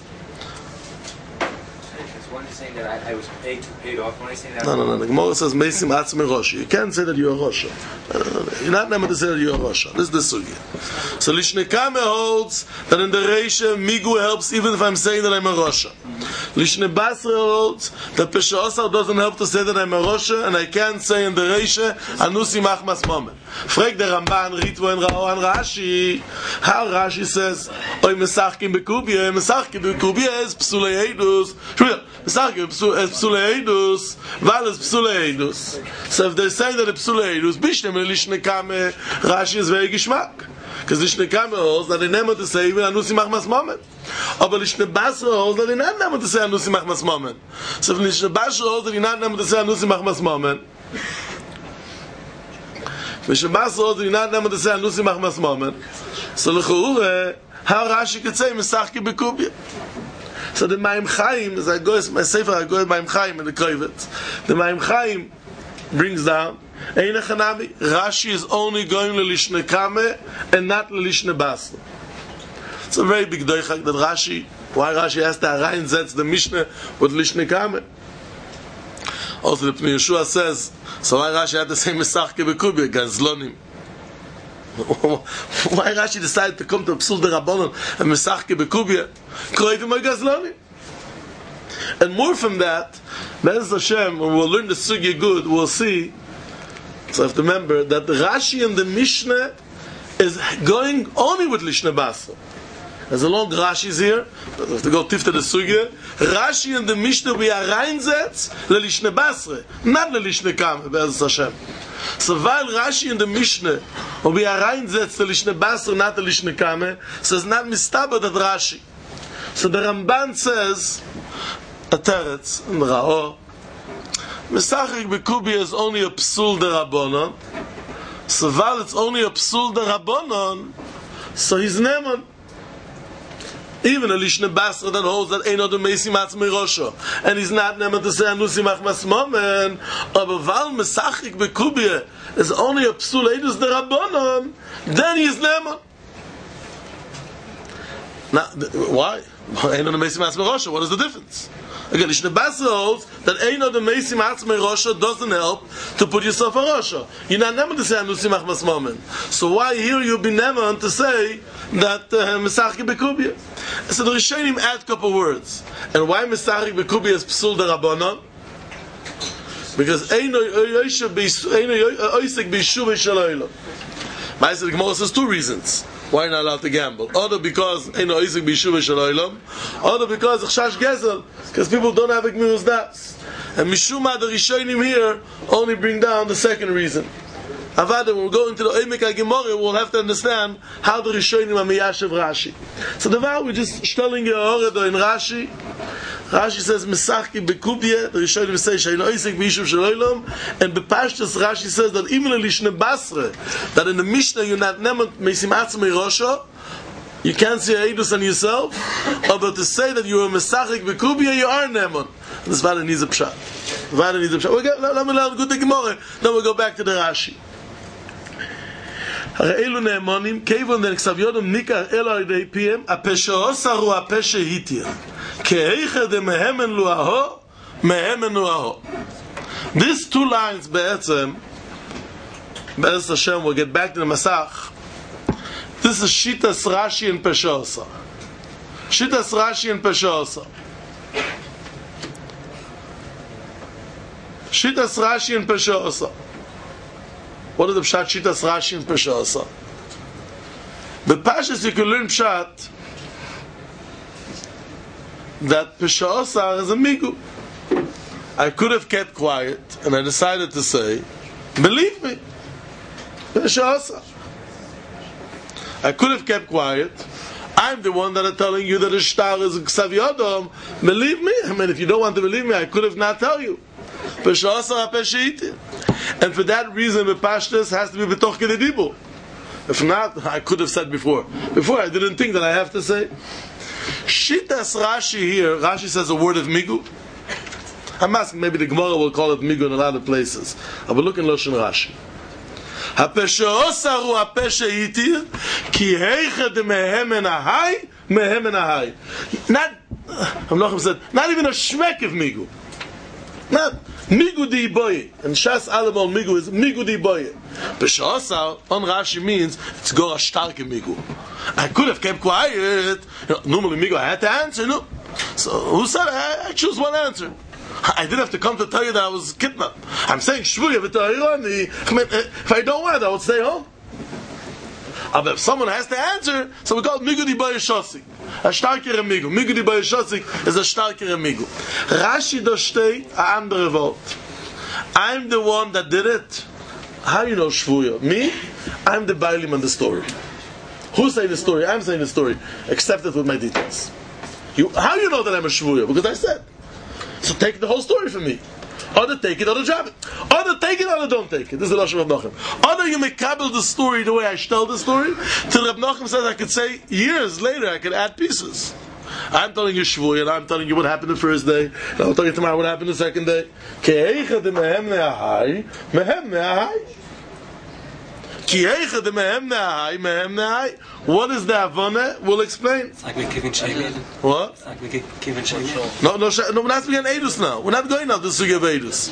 Saying that I was paid off when I say that. No. The Gemara says Meisim Atzmi Rosh. You can't say that you're a Rosh. You're not able to say that you're a Rosh. This is the sugya. So Lishne Kame holds that in the Reisha Migu helps even if I'm saying that I'm a Rosh. Lishne Basra holds that Pesha Osar doesn't help to say that I'm a Rosh, and I can't say in the Reisha Anusi Machmas Momen. Frag the Ramban, Ritvo and Ra'o and Rashi. How Rashi says Oy Mesachkim Bekubia. Mesachkim Bekubia is Psule Eidus. Mesachkim is Psule Eidus. Val is Psule Eidus. So if they say that it's Psule Eidus, Bishnem Lishne Kame, Rashi is very gishmak. Because Lishne Kame holds that they never to say even Anusi Machmas Momen. Aber Lishne Basra holds that they not never to say Anusi Machmas Momen. So if Lishne Basra holds that they not never to say Anusi Machmas Momen, Lishne Basra holds that they not never to say Anusi Machmas Momen, so L'chureh, how Rashi could say Mesachke Bekubia. So the Maim Chaim, as I go, my sefer I go Maim Chaim in the Kovetz. The Maim Chaim brings down Ein Echanami. Rashi is only going Lishne Kame and not Lishne Basra. It's a very big doichak that Rashi, why Rashi has to reinsetz the Mishnah with Lishne Kame. Also the Pnei Yeshua says, so why Rashi had to say Mesachke Bekubia, Gazlonim. Why Rashi decided to come to Psul de Rabbanon and Mesachke Bekubia? Kroivim oy Gazlonim. And more from that, Be'ez Hashem, when we'll learn the Sugya good, we'll see, so I have to remember, that the Rashi and the Mishnah is going only with Lishne Basra. There's a long Rashi's here, we have to go tifta the Sugya. Rashi and the Mishnah we are reinsetz le Lishne Basra, not le Lishne Kame, Be'ez Hashem. So while Rashi in the Mishnah, und wie reinsetzt der Lishne Basra, not the Lishne Kame, so it's not mistaber that Rashi. So the Ramban says, a teretz, in Ra'o, Mesachik Bekubi is only a psul de Rabbanon, so while it's only a psul de Rabbanon, so he's Neman. Even a Lishne Basra that holds that Eino de Meisi Matzmei Rosho, and he's not Neman to say Anusi Machmas Momen, aber while Mesachik Bekubi is only a psul Eidus de Rabbanon, then he's Neman. Now, why? Eino de Meisi Matzmei Rosho, what is the difference? Again, Lishne Basra holds that Eino de Meisi Matzmei Rosho doesn't help to put yourself on Rosho. You're not Neman to say Anusi Machmas Momen. So why here you be Neman to say that Mesachik Bekubi? So the Rishonim add a couple words. And why Mesachik Bekubi is Psul de Rabbanon? Because Eino Oisek B'Yishuvei Shel Olam. Ma'aseh the Gemara says two reasons why you're not allowed to gamble. Either because Eino Oisek B'Yishuvei Shel Olam, either because Chashash Gezel, because people don't have a Gmirus Das. And Mishuma, the Rishonim here only bring down the second reason. Avada, when we go into the Oimek HaGemara, we'll have to understand how the Rishonim are Miyashav Rashi. So the vow we're just telling you in Rashi. Rashi says Mesachki Bekubye. The Rishonim say Sheino Isik B'Yishuv Shel Olam. And Bepashtus Rashi says that even in Lishne Basra, that in the Mishnah you're not Neman Meisim Atzmei Rosho, you can't see Eidus on yourself, but to say that you are Mesachik Bekubye, you are Neman. This Vada needs a pshat. Vada needs a pshat. Let me learn good Gemara. Then we'll go back to the Rashi. הרי אלו נאמונים, כיוון דנכסב יודם ניקר אלו על ידי פיהם, הפשע עושר הוא הפשע היטיר. כאיכא דמהמן לוהו, מהמן לוהו. These two lines בעצם, בעצם השם, we'll get back to the Masach. This is Shitas Rashi and פשע עושר. Shitas Rashi and פשע עושר. Shitas Rashi and פשע עושר. What is the Pshat Shitas Rashi and Pesha Asa? The Pashas you can learn Pshat that Pesha Asa is a migu. I could have kept quiet and I decided to say, believe me, Pesha Asa. I could have kept quiet. I'm the one that is telling you that a shtar is Ksav Yodom. Believe me. I mean, if you don't want to believe me, I could have not tell you. Pesha Asa Pesha Iti. And for that reason, the Pashtas has to be betoch kedei dibur. If not, I could have said before. Before, I didn't think that I have to say. Shitas Rashi here, Rashi says a word of migu. I'm asking, maybe the Gemara will call it migu in a lot of places. I will look in Loshen Rashi. HaPesha osar hu HaPesha yitir, ki heicha de mehemen ahai, mehemen ahai. Not, Hamnochem said, not even a shmek of migu. Not migu di boye. And Shas Alamon migu is migu di boye. Pesha on Rashi means it's go a starke migu. I could have kept quiet. Normally migu I had to answer. No. So who said I choose one answer? I didn't have to come to tell you that I was kidnapped. I'm saying shvuya v'ta'irani. If I don't want it, I would stay home. But if someone has to answer, so we call it migu di boye shosik. A starkere migu. Migu di boye shosik is a starkere migu. Rashi da steht a andere Wort. I'm the one that did it. How you know shvuya? Me? I'm the bailim on the story. Who's saying the story? I'm saying the story. Accept it with my details. How you know that I'm a shvuya? Because I said. So take the whole story from me. Either take it or drop it. Either take it or don't take it. This is the Lashon of Reb Nachum. Either you make kabel the story the way I tell the story, till Reb Nachum says I could say years later I could add pieces. I'm telling you shvuya, and I'm telling you what happened the first day, and I'll tell you tomorrow what happened the second day. Ke'eicha de mehem ne'ahai, mehem ne'ahai. Ke'eicha de mehem ne'ahai, mehem ne'ahai. What is the Havana? We'll explain. It's like we're giving Shaymin. What? It's like we're giving Shaymin. No, we're not speaking Eidus now. We're not going now to Sugya of Eidus.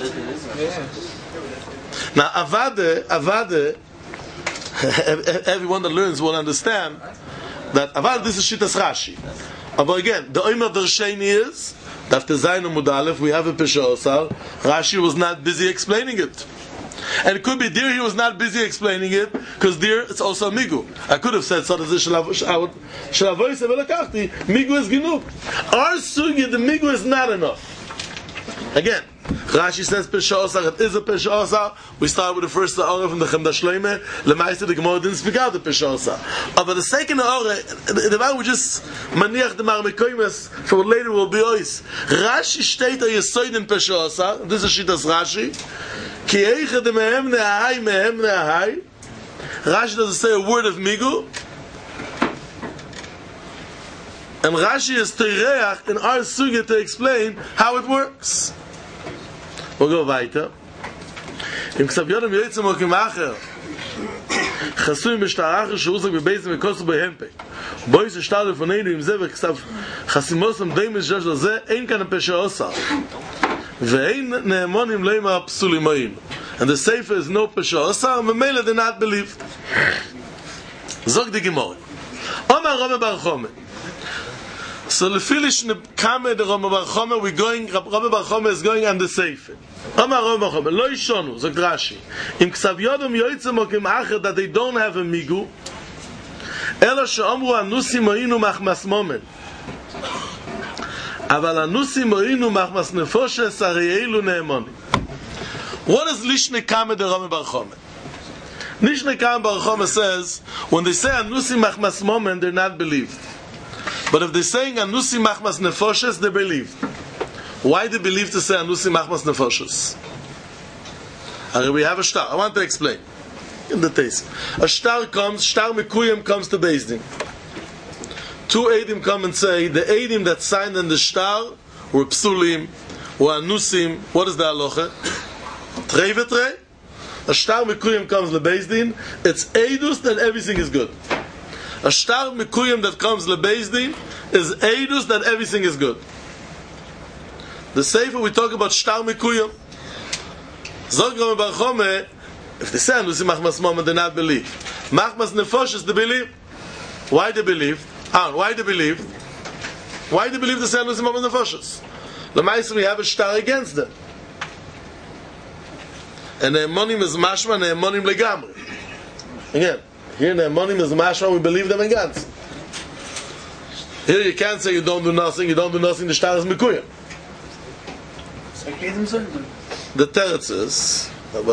Now, Avade, everyone that learns will understand that Avade, this is Shitas Rashi. But again, the Omer Dersheni is, after Zayin and Mudalef, we have a Pesha Osar. Rashi was not busy explaining it. And it could be there he was not busy explaining it, because there it's also migu. I could have said Migu is genug. Our sugi, the migu is not enough. Again, Rashi says Pesha Osar, it is a Pesha Osar. We start with the first Aura from the Chemda Shleime. Lemaisa, the Gemara didn't speak out the Pesha Osar. But the second Aura, the one we just maniach the Marmekoimes, for what later will be Ois. Rashi state a Yesoid in Pesha Osar. This is Shitas Rashi. Ki Eicha de Mehem Neahai. Rashi doesn't say a word of Migu. And Rashi is Teireach in our Sugya to explain how it works. We'll go weiter. Im Ksav Yodam Yoitzim Okim Acher Chasuim B'Shtarach Shuzak B'Beizim V'Kosu B'Hempe Bois Shtadel Foneinu Im Zeh V'Ksav Chasimosam Deimis Josh Lozeh Ein Kan Pesha Osar Ve'ein Ne'emonim Leima Psulim Oim. And the Sefer is no Pesha Osar and Memela they not believed. Zog di Gemara Omar Rome Bar Chome. So Lefilish Nekame the Rome Bar Chome, we're going, Rome Bar Chome is going on the Sefer. Omar Rome Bar Chome, Lo Yishonu, Zog Rashi, Im Ksav Yodam Yoitzim Okim Acher, that they don't have a Migu, Elo She'omru Anusim Oinu Machmas Momen. Aval Anusim Oinu Machmas Nefoshes Ariyelu Ne'emoni. What is Lish Nekame the Rome Bar Chome? Lish Nekame Bar Chome says, when they say Anusim Machmas Momen, they're not believed. But if they're saying Anusi Machmas Nefoshes, they believe. Why they believe to say Anusi Machmas Nefoshes? We have a star. I want to explain. In the taste. A star comes, Star Mekuyim comes to Beis Din. Two Eidim come and say, the Eidim that signed in the star were Psulim, were Anusim. What is the halacha? Trei v'trei. A star Mekuyim comes to Beis Din. It's Eidus that everything is good. A star Mekuyim that comes lebeis din is eidus that everything is good. The Sefer we talk about star Mekuyim. Zog Rome Bar Chome, if they say Anusim Machmas Momen, they not believe. Machmas Nefoshes, they believe. Why they believe? Why they believe? Why they believe to say Anusim Machmas Nefoshes? L'maisa we have a star against them. And the Emonim is Mashma and the Emonim Legamri. Again. Here the Emonim is Mashma, we believe them in Gans. Here you can't say you don't do nothing, the star is Mekuyim. The Teretz is,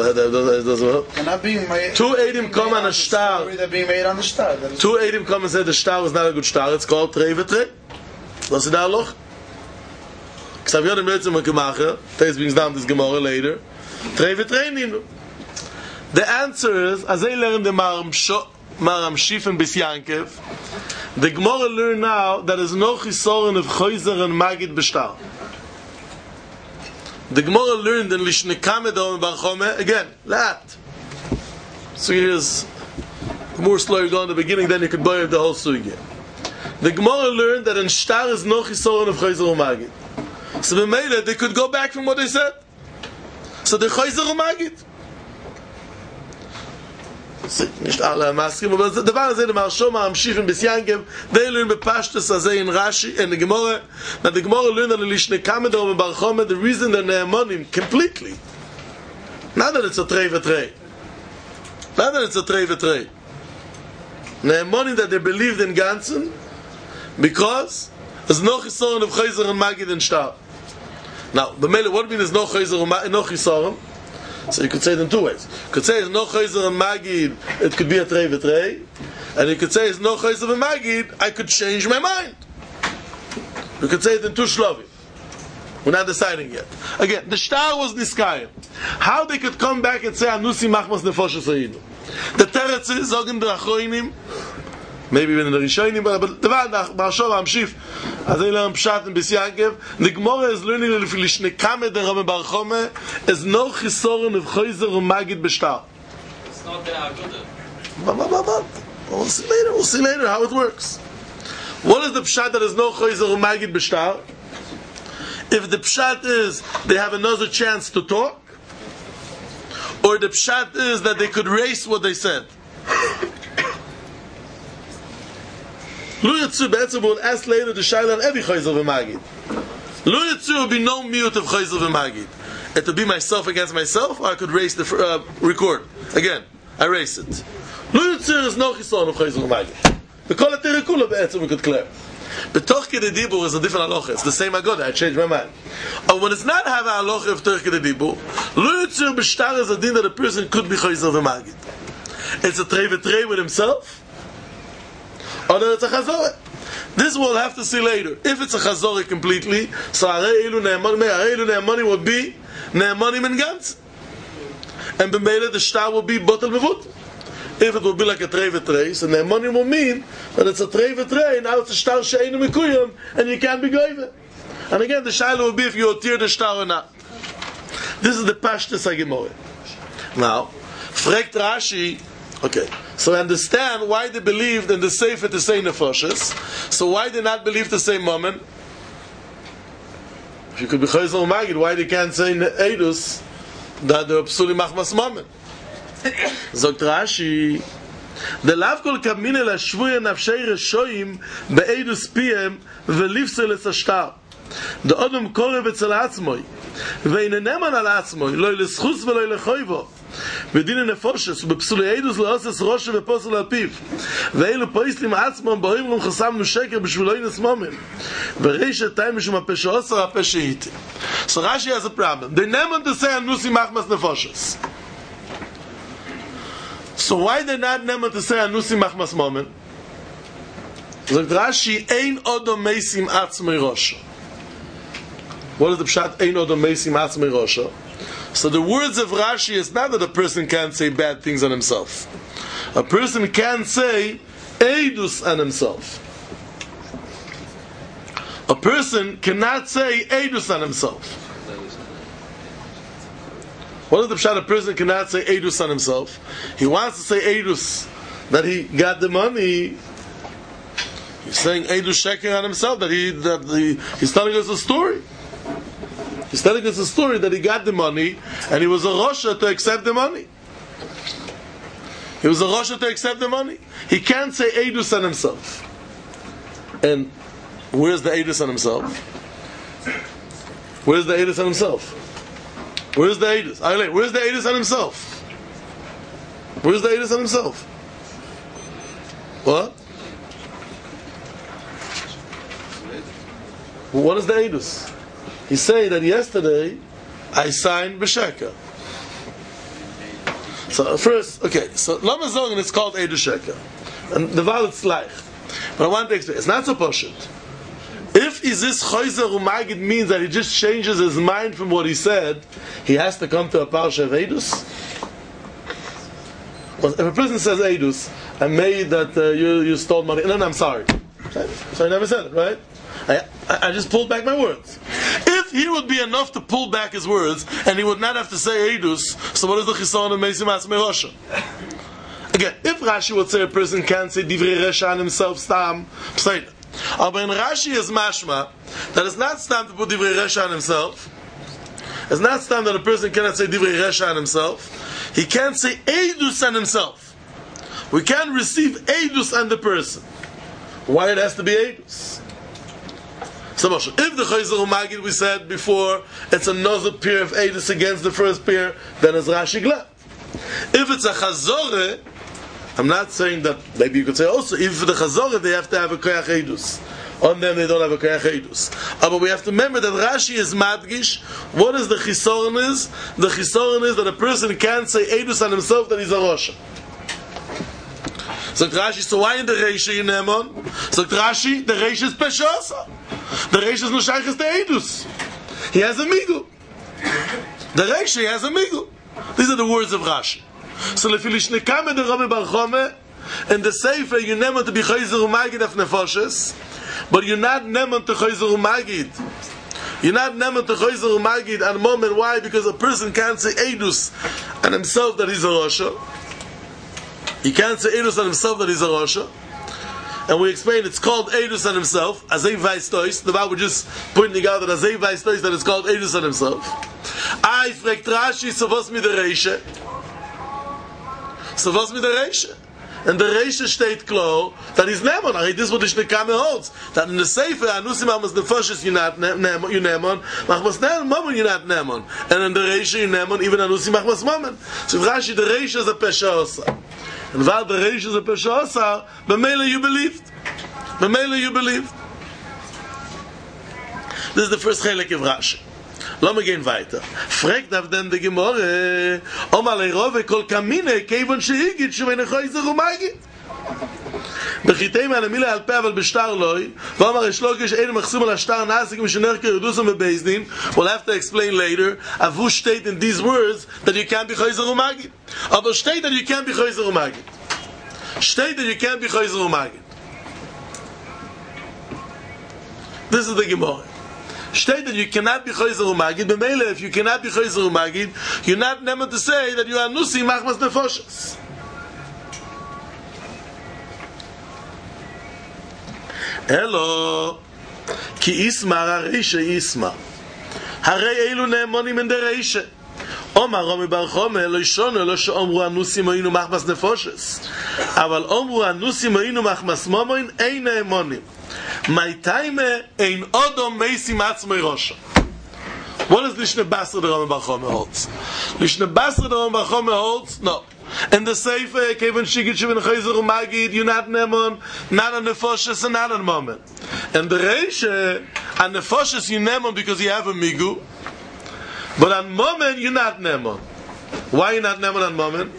two Eidim come on a star. Two Eidim come and say the star is not a good star, it's called Trei v'Trei. Was it that loch? Ksav Yodam Yoitzim Okim Acher, Teis brings down this Gemara later. Trei v'Trei Ninu. The answer is, as I learned the Maram Shif and Bis Yankev, the Gemara learn now that there is no chisoron of Choyzer and Magid B'Shtar. The Gemara learned in Lishnekame Dom Bar Chome, again, that. So here's more slow you go in the beginning, then you could buy the whole sugya. The Gemara learned that in Shtar is no chisoron of Choyzer and Magid. So b'meila, they could go back from what they said. So the Choyzer and Magid. Nicht alle Masken, aber da waren sie mal schon mal am Schiffen bis Yankev, they learn bepashtes as in Rashi and the Gemara, that the Gemara learned that Lishne Kamed over Bar Chome, the reason that they're monim completely. Not that it's a trei v'trei. Not that it's a trei v'trei. They're monim that they believed in Ganzen, because there's no chisoron of Chayzer and Magid and Shtar. Now, the Mele, what means there's no Chayzer and no chisoron? So you could say it in two ways. You could say it's no Chayzer and Magid, it could be a Trei v'Trei. And you could say it's no Chayzer and Magid, I could change my mind. You could say it in two shlovim. We're not deciding yet. Again, the Shtar was Niskayim. How they could come back and say Anusi Machmas Nefoshes Hayinu. The Teretz is Zogen B'Achoinim, maybe even in the Rishonim, but the Barshov Amshif, as they learn Pshat and Bis Yankev, the Gemara is learning that if Lishnekame the Rame Bar Chome is no chisoron of Choyzer and Magid B'Shtar. It's not that good. We'll see later how it works. What is the Pshat that is no Choyzer and Magid B'Shtar? If the Pshat is they have another chance to talk, or the Pshat is that they could erase what they said. Lu Yitzu Be'etzim will ask later the Shaila on every Chayzer v'Magid. Lu Yitzu will be no mute of Chayzer v'Magid. It will be myself against myself, or I could raise the record. Again, I raise it. Lu Yitzu is no Chison of Chayzer v'Magid. We call it Terikula Be'etzim, we could clear. Betoch Kede Dibur is a different halacha. It's the same agoda. I changed my mind. But when it's not have a halacha of Toch Kede Dibur, Lo Yitzur B'shtar is a din that a person could be Chayzer V'Magid. It's a trei with himself, or it's a chazorah. This we'll have to see later. If it's a chazorah completely, so Arei Elu Ne'emanim would be Ne'emanim and Gantz. And B'meila the shtar will be Botel Mevut. If it will be like a trei, so Ne'emanim will mean that it's a trei, now it's a shtar she'einu mikuyim, and you can't be goyve. And again, the shaila will be if you otir the shtar or not. This is the Pashtus HaGemorah. Now, fragt Rashi, okay, so I understand why they believed in the Sefer to say nefoshes. So why they not believe to say moment? If you could be Chayzer Magid, why they can't say Eidus that they're psuli machmas moment? Zogt Rashi, the lav kol kamine la shvuya nafshei reshoim be'edus piem velifse lesashtar. The odom korev etzel atzmoi ve'ineneman al atzmoi lo leschus velo lechoivo ודין הנפושס ובפסולי עדוס לעושס ראש ופוסל על פיו ואילו פויסלים עצמם באוימרום חסמנו שקר בשבילו אינס מומן ורשת טיים משום הפשע עשר הפשע היטי. So Rashi has a problem. They never to say anusi machmas nefoshes. So why they not never to say anusi machmas momen? So Rashi ein odom meisim atzmei rosho. What is the pshat ein odom meisim atzmei rosho? So the words of Rashi is not that a person can't say bad things on himself. A person can say eidus on himself. A person cannot say eidus on himself. What is the pshat? A person cannot say eidus on himself. He wants to say eidus that he got the money. He's saying eidus sheker on himself that he's telling us a story. He's telling us a story that he got the money and he was a Rosha to accept the money. He was a Rosha to accept the money. He can't say Eidus on himself. And where's the Eidus on himself? Where's the Eidus on himself? Where's the Eidus? Where's the Eidus on himself? Where's the Eidus on himself? What? What is the Eidus? He say that yesterday I signed b'sheker. So first, okay, so Lama Zogan is called Eidus Sheker. And the Val it's like. But I want to explain, it's not so poshut. If is this Chayzer Umagid means that he just changes his mind from what he said, he has to come to a parsha of Eidus? Well, if a person says Eidus, I made that you stole money, no, I'm sorry. So I never said it, right? I just pulled back my words. If he would be enough to pull back his words, and he would not have to say Eidus, so what is the Chisaron of Meisim Atzmei Rosha? Again, if Rashi would say a person can't say Divrei Resha on himself, Stam, say that. But in Rashi is mashma that it's not Stam to put Divrei Resha on himself. It's not Stam that a person cannot say Divrei Resha on himself. He can't say Eidus on himself. We can't receive Eidus on the person. Why it has to be Eidus? So if the Chayzer Umagid we said before, it's another pair of Eidus against the first pair, then it's Rashi glad. If it's a Chazoreh, I'm not saying that, maybe you could say also, if the Chazoreh they have to have a Koyach Eidus. On them they don't have a Koyach Eidus. But we have to remember that Rashi is Madgish. What is the Chisoron is? The Chisoron is that a person can't say Eidus on himself that he's a Rosha. So Rashi, so why in the Reisha in Nemon? So Rashi, the Reisha is Peshosa. The Reisha is no Shaykhis the Eidus. He has a Migu. The Reisha has a Migu. These are the words of Rashi. So Lefilish Nekame the Rabbi Bar Chome, and the Sefer you Nemon to be Chayzer Umagid of Nefoshes, but you're not Nemon to Chayzer Umagid. You're not Nemon to Chayzer Umagid at a moment. Why? Because a person can't say Eidus on himself that he's a Rosha. He can't say Eidus on himself that he's a Rosha. And we explained it's called Eidus on himself, Azei Vaistois. The Bible just pointing out that Azei Vaistois that it's called Eidus on himself. I fragt Rashi, so was mit der Reisha? So was mit der Reisha? And the Reisha steht klar that he's Nemon. This is what the Shnekame holds. That in the Sefer, Anusim Amos Nefoshes you're not Nemon, Machmas Momon you're not Nemon. And in the Reisha you're Nemon, even Anusim Machmas Momon. So Rashi, the Reisha is a Pesha Osa. And while the Reisha is a Pesha Osa, B'meila you believed. B'meila you believed. This is the first Chelek of Rashi. Lass mich gehen weiter. Fragt auf den die Gemorre, Omar Rove kol kamine, kevon sheigit, shvene choyzer umagit. בחיתים על המילה על פה אבל בשטר לוי ואומר יש לו כשאין מחסום על השטר נעסיק משנר כרדוסם ובייזדין. We'll have to explain later אבו state in these words that you can't be choyzer umagit. אבל state that you can't be choyzer umagit. State that you can't be choyzer umagit. This is the Gemara. State that you cannot be choyzer umagit. B'meile, if you cannot be choyzer umagit, you're not never to say that you are nusi machmas nefoshes. Hello. Ki isma reisha isma. Harei elu ne'emonim in the reisha. Omar Romi Bar Chome lo yishonu lo she'omru anusim oinu machmas nefoshes. Aval omru anusim oinu machmas momoin ein ne'emonim. My time ein odom meisim atzmei rosha. What does Lishne Basra the Romi Bar Chome holds? Lishne Basra the Romi Bar Chome holds? No. And the Sefer, Kevin Shigit Shivin Choyzer Umagid, you're not Nemon, not on Nefoshes and not on Moment. And the Reisha, on Nefoshes you Nemon because you have a Migu, but on Moment you're not Nemon. Why you not Nemon on Moment?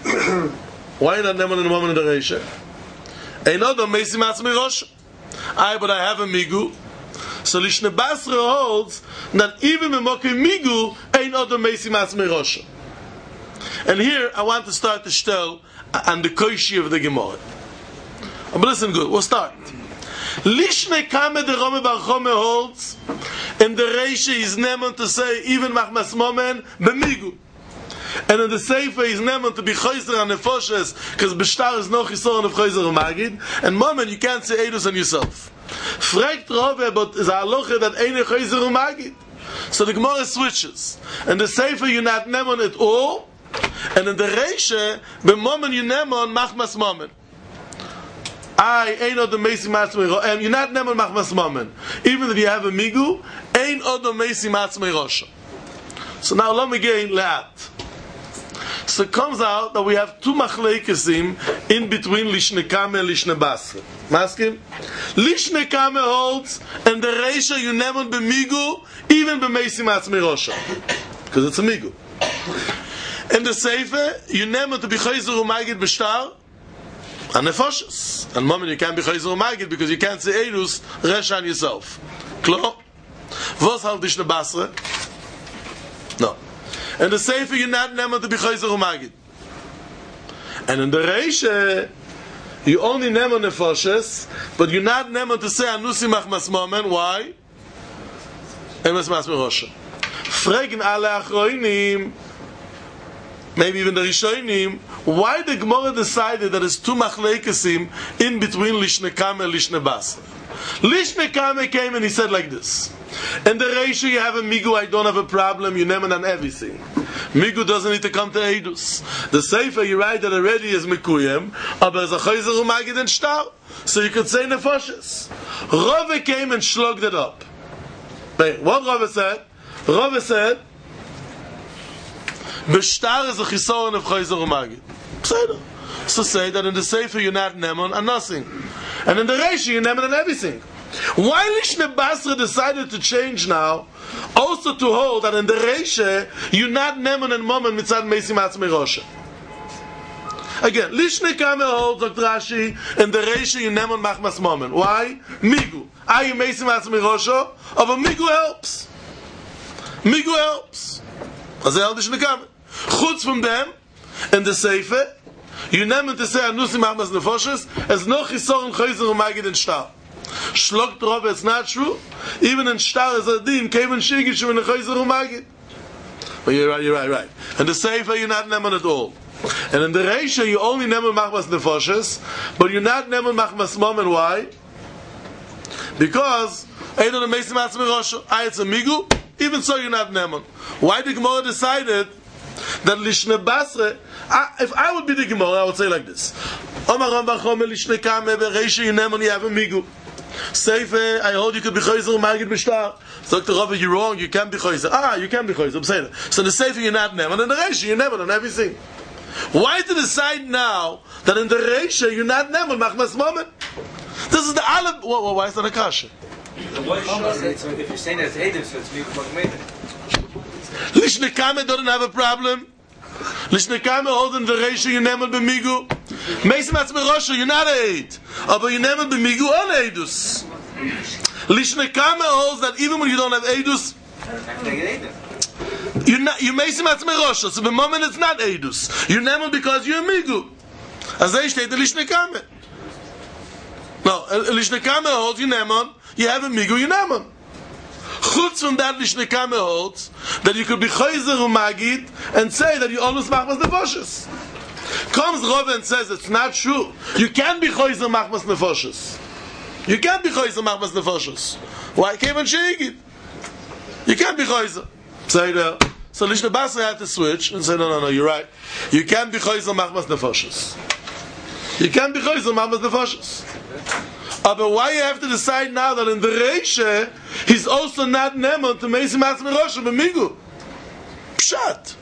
Why you not Nemon on Moment in the Reisha? Ein Odom Meisim Atzmi Rosh. But I have a Migu. So Lishne Basra holds that even Memoke Migu, Ein Odom Meisim Atzmi Rosh. And here I want to start the shtel and the koishi of the Gemara. But listen good, we'll start. Lishne Kame the Rome Bar Chome holds, and the Reisha is neman to say even Machmas Momen b'migu. And in the Sefer is neman to be choyzer on nefoshes, because b'shtar is no chisor of choyzer magid, and Momen you can't say edus on yourself. Fragt Rove, but is a halacha that eine choyzer magid. So the Gemara switches. And the Sefer you're not neman at all, and in the Reisha, b'momen you nemon machmas momen. Ein odom meisim atzmei rosha. You're not nemon machmas momen. Even if you have a migu, ein odom meisim atzmei rosha. So now let me get le'at. So it comes out that we have two machleikesim in between Lishne Kame and Lishne Basra. Maskim? Lishne Kame holds, and the Reisha you nemon b'migu, even b'meisim atzmei rosha. Because it's a migu. In the Sefer, you name it to be Choyzer Umagid B'shtar and Nefoshes. And moment you can't be Choyzer Umagid because you can't say Eirus Resha on yourself. Klo? Vos halt Lishne Basra? No. In the Sefer, you not name it to be Choyzer Umagid. And in the Reisha, you only name it Nefoshes, but you not name it to say Anusi Machmas Momen. Why? Emes Masme Rosha. Fragen alle Achroinim, maybe even the Rishonim, why the Gemara decided that it's two machleikesim in between Lishne Kame and Lishne Basra. Lishne Kame came and he said like this: in the Reisha you have a Migu, I don't have a problem, you name it on everything. Migu doesn't need to come to Eidus. The Sefer you write that already is Mikuyem, but there's a Choyzer Umagid and Shtar, so you could say Nefoshes. Rove came and shlogged it up. Wait, what Rove said? Rove said, B'shtar is a chisoron of Choyzer Umagid. So say that in the Sefer you're not Nemon and nothing. And in the Reisha you're Nemon and everything. Why Lishne Basra decided to change now, also to hold that in the Reisha you're not Nemon and Momen mitzad Meisim Atzmei Rosha. Again, Lishne Kame holds, Dr. Rashi, in the Reisha you're Nemon Machmas Momen. Why? Migu. Are you Meisim Atzmei Rosha? But Migu helps. Migu helps. As I held Lishne Kame. Chutz from them, in the Sefer, you name it to say Anusim Machmas Nefoshes, as no Chisoron Choyzer Umagid in Shtar. Shlok Rove, it's not true. Even in Shtar as a din, Kevin Shigit Shivin Choyzer Umagid. But you're right. In the Sefer, you're not Neman at all. And in the Reisha, you only Neman Machmas Nefoshes, but you're not Neman Machmas Momen. Why? Because Eido the Meisim Atzmei Rosha, it's a Migu, even so you're not Neman. Why the Gemara decided that Lishne Basra, if I would be the Gemara, I would say like this: Omar Ram Bar Chome Lishne Kame Bereisha Yinemon you have a Migu. Sefer, I hold you could be Choyzer Umagid B'shtar. So Dr. Rove, you're wrong, you can't be Choyzer. You can be Choyzer, I'm saying it. So in the Sefer you're not Nemon, and in the Reisha you're Nemon on everything. Why to decide now that in the Reisha you're not Nemon, Machmas Momen? This is the Aleph. Why is that a kasha? If you're saying that's Eidim, so it's Migu Magmeda. Lishne Kame doesn't have a problem. Lishne Kame holding the Reisha Yunemel b'migu. Meisim Atzmi Rosha, you're not an Eid. Aber Yunemel b'migu on Eidus. Lishne Kame holds that even when you don't have Eidus, you Meisim Atzmi Rosha. So the moment it's not Eidus. Yunemel because you're migu. As they state the Lishne Kame. No, Lishne Kame holds Yunemel. You have a migu Yunemel. Chutz from that Lishne Kame holds that you could be Chayzer Magid and say that you almost machmas nefoshes. Comes Rav and says it's not true. You can't be Chayzer machmas nefoshes. You can't be Chayzer machmas nefoshes. Why? Kevan Sheigid. You can't be Chayzer. Say there. So Lishne Basra had to switch and say no, you're right. You can't be Chayzer machmas nefoshes. You can't be Chayzer machmas nefoshes. But why you have to decide now that in the Reisha he's also not Neman to Meisim Atzmi Rosha b'migu? Pshat.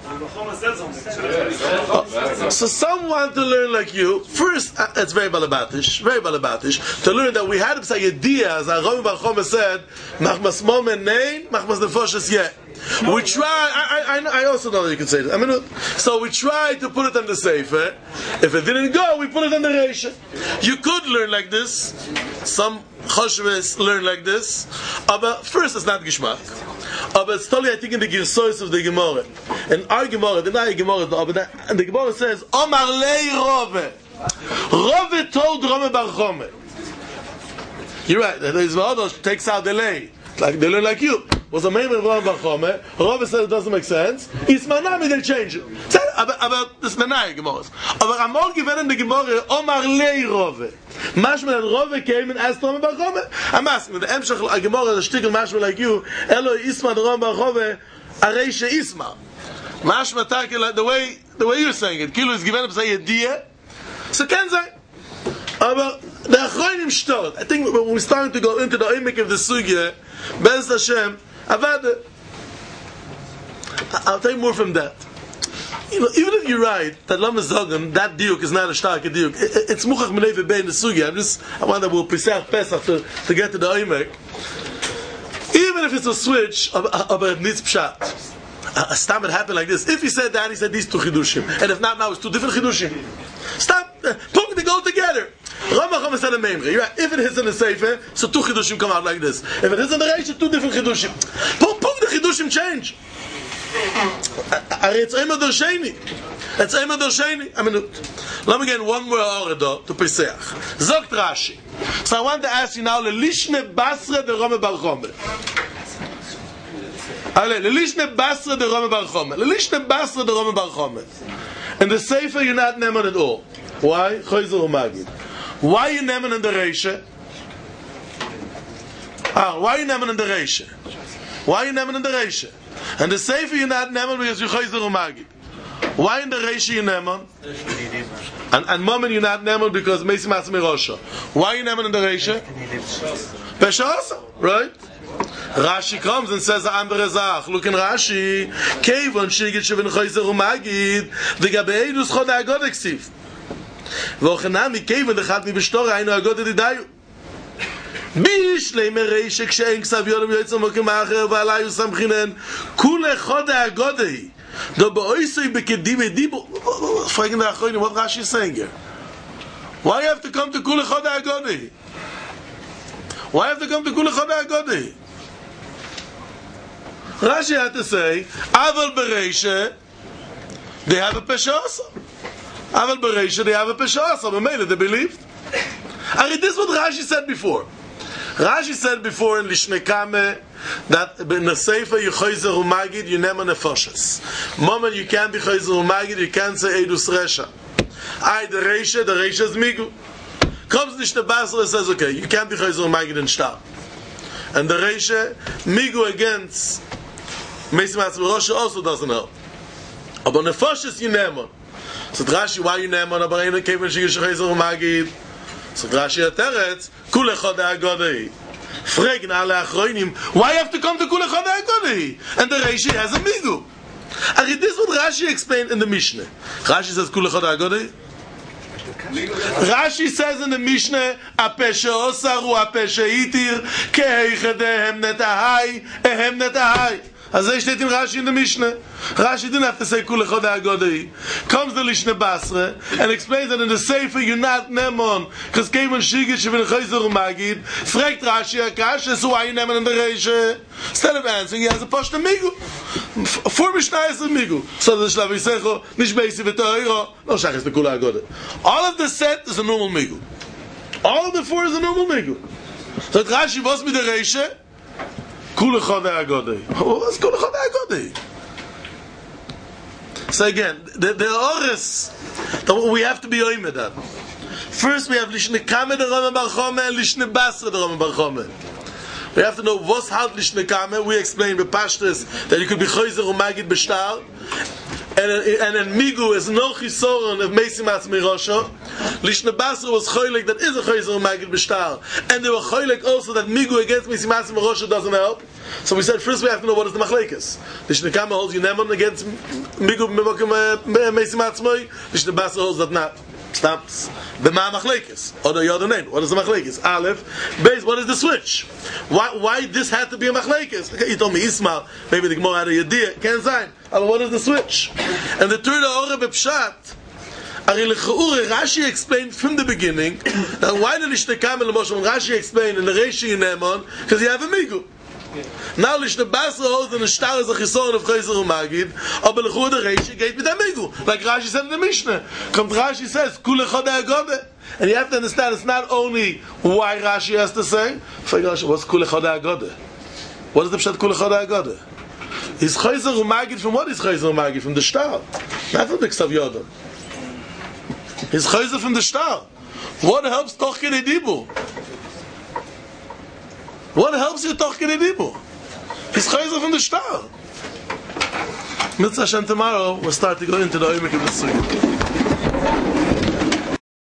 So some want to learn like you. First, it's very balabatish, to learn that we had to say Yediyah, as Aram Bar Choma said, Machmas Momen Nein, Machmas Nefoshes Yeh. We try. I also know that you can say that. So we tried to put it on the Sefer. If it didn't go, we put it on the Reisha. You could learn like this. Some Choshves learn like this. But first, it's not Gishmak. But it's totally, I think, in the Girsois of the Gemara. And our Gemara, the Gemara, and the Gemara says, Omar lei Rove. Rove told Rome Bar Chome. You're right. The Izvahodosh takes out the lei. Like they learn like you. Was a name of Rome Bar Chome. Rove said it doesn't make sense. Ismanami, they change it. About this Menai Gemara. But I'm all given in the Gemara, Omar lei Rove. Mashman and Rove came and asked Rome Bar Chome. I'm asking, the Emshach Gemara, the Shtickle Mashman like you, Elo Isma Rome Bar Chome, Areisha Isma. Mashma Takil, the way you're saying it, Kilo is given up say Yediyah. So can say. But the Achronim Shtot, I think when we're starting to go into the Oimek of the Sugya, Bez Hashem, I'll tell you more from that. You know, even if you're right that Lama Zogan, that diuk is not a stark diuk, it's Muchach Menei V'Bein the Sugya. I wonder we'll Pesach Pesach to get to the Oimek. Even if it's a switch, but it needs Pshat. A stam it happened like this. If he said that, he said these two chidushim, and if not, now it's two different chidushim. Stop. Punk, they go together. Rambam said a memre. If it hits in the sefer, so two chidushim come out like this. If it hits in the reish, two different chidushim. Punk, the chidushim change. It's Eimer Dosheni. It's Eimer Dosheni. Let me get one more order to Pesach. Zogt Rashi. So I want to ask you now, Lishne Basra de Rome Bar Chome. Lelishne Basra de Rome Bar Chome. Lelishne Basra de Rome Bar Chome. In the Sefer you're not Neman at all. Why? Chayzer Magid. Why you Neman in the Reisha? Why you Neman in the Reisha? Why you Neman in the Reisha? And the Sefer you're not Neman because you're Chayzer Magid. Why in the Reisha you Neman? And Moment you're not Neman because Meisim Atzmi Rosha. Why you Neman in the Reisha? Peshasa, right? Rashi comes and says a andere Zach. Look in Rashi. Kevon shigit shevin chayzer umagid. V'gabei edus chod ha'agod eksiv. V'ochenami kevon dechat mi b'shtora hainu agod edidayu. Bishlei mereishe kshein ksav yodem yoytzom v'kemacher v'alayu samchinen. Kule chod ha'agodei. Do ba'oisoi b'kedim edibu. Fragen the Achronim, what Rashi is saying here? Why you have to come to Kule chod ha'agodei? Why have to come to Kule chod ha'agodei? Rashi had to say, Aval Bereisha, they have a Peshasa. Aval Bereisha, they have a Peshasa. But maybe they believed. I mean, this is what Rashi said before. Rashi said before in Lishne Kame that in the Sefer you Chayzer Umagid, you never nefoshes. Moment you can't be Chayzer Umagid, you can't say Edus Resha. The Reisha is Migu. Comes Lishne Basra and says, okay, you can't be Chayzer Umagid and Shtar. And the Reisha, Migu against Meisim Atzmi Rosha also doesn't help. Aber nefoshes you neman. So Rashi, why you neman? Aber einer keven shigish chayzer umagid. So Rashi ateretz, kule chod ha'agodei. Fragen alle Achronim, why you have to come to kule chod ha'agodei? And the Rashi has a migu. And this is what Rashi explained in the Mishnah. Rashi says kule chod ha'agodei. Rashi says in the Mishnah, a pesha osar u a pesha itir, keheichad ehem netahai, ehem netahai. As they state in Rashi in the Mishnah. Rashi didn't have to say kul echad ha'agodei. Comes the Lishne Basra and explains that in the Sefer you're not Nemon, because Kevin Shigish even Chayzer Magid. Fragt Rashi Akash, so why you Nemon in the Reisha? Instead of answering, he has a Pashta Migu. For Mishnah is a Migu. So the Shlav Yisecho, Nish Beisi V'Toiro, no Shachis the Kul ha'agodei. All of the set is a normal Migu. All of the four is a normal Migu. So Rashi was with the Reisha. Kul echad ha'agodei. What's kul echad ha'agodei? So again, the Ores, we have to be oimed that. First we have Lishne Kame the Rama Bar Chome and Lishne Basra the Rama Bar Chome. We have to know what's halt Lishne Kame. We explained with Pashtus that you could be Choyzer or Magid B'shtar. And then Migu is no chisoron of Meisimatz Mirosho. Lishne Basra was choylek that is a Choyzer or Magid B'shtar. And they were choylek also that Migu against Meisimatz Mirosho doesn't help. So we said first we have to know what is the machlekes. Lishne Kame holds you Nemon against Migu Meisimatz Moy. Lishne Basra holds that not. Stops. The ma machlekes or the other name. What is the machlekes? Aleph. Base. What is the switch? Why this had to be a machlekes? Okay, you told me Ismail. Maybe the Gemara had a yediyah. Can't sign. What is the switch? And the third orah b'pshat. Rashi explained from the beginning that why did Lishne Kame l'Moshe? Rashi explained in the Reishi in Nemon because you have a migu. Now Lishne Basra holds in the shtar is a chisoron of Chayzer u'Magid, but l'chur the Reishi gave me the migu, like Rashi said in the Mishnah. Come Rashi says kul echad ha'agodei, and you have to understand it's not only why Rashi has to say. What's kul echad ha'agodei? What is the pshat kul echad ha'agodei? Is Chayzer u'Magid from what is Chayzer u'Magid? From the shtar, not from the Ksav Yodam. Is Chayzer from the shtar. What helps toch k'nei dibur? What helps you toch k'nei dibur? He's Chayzer from the shtar. Mitzvah Hashem tomorrow we'll start to go into the Oimek of the Sugya.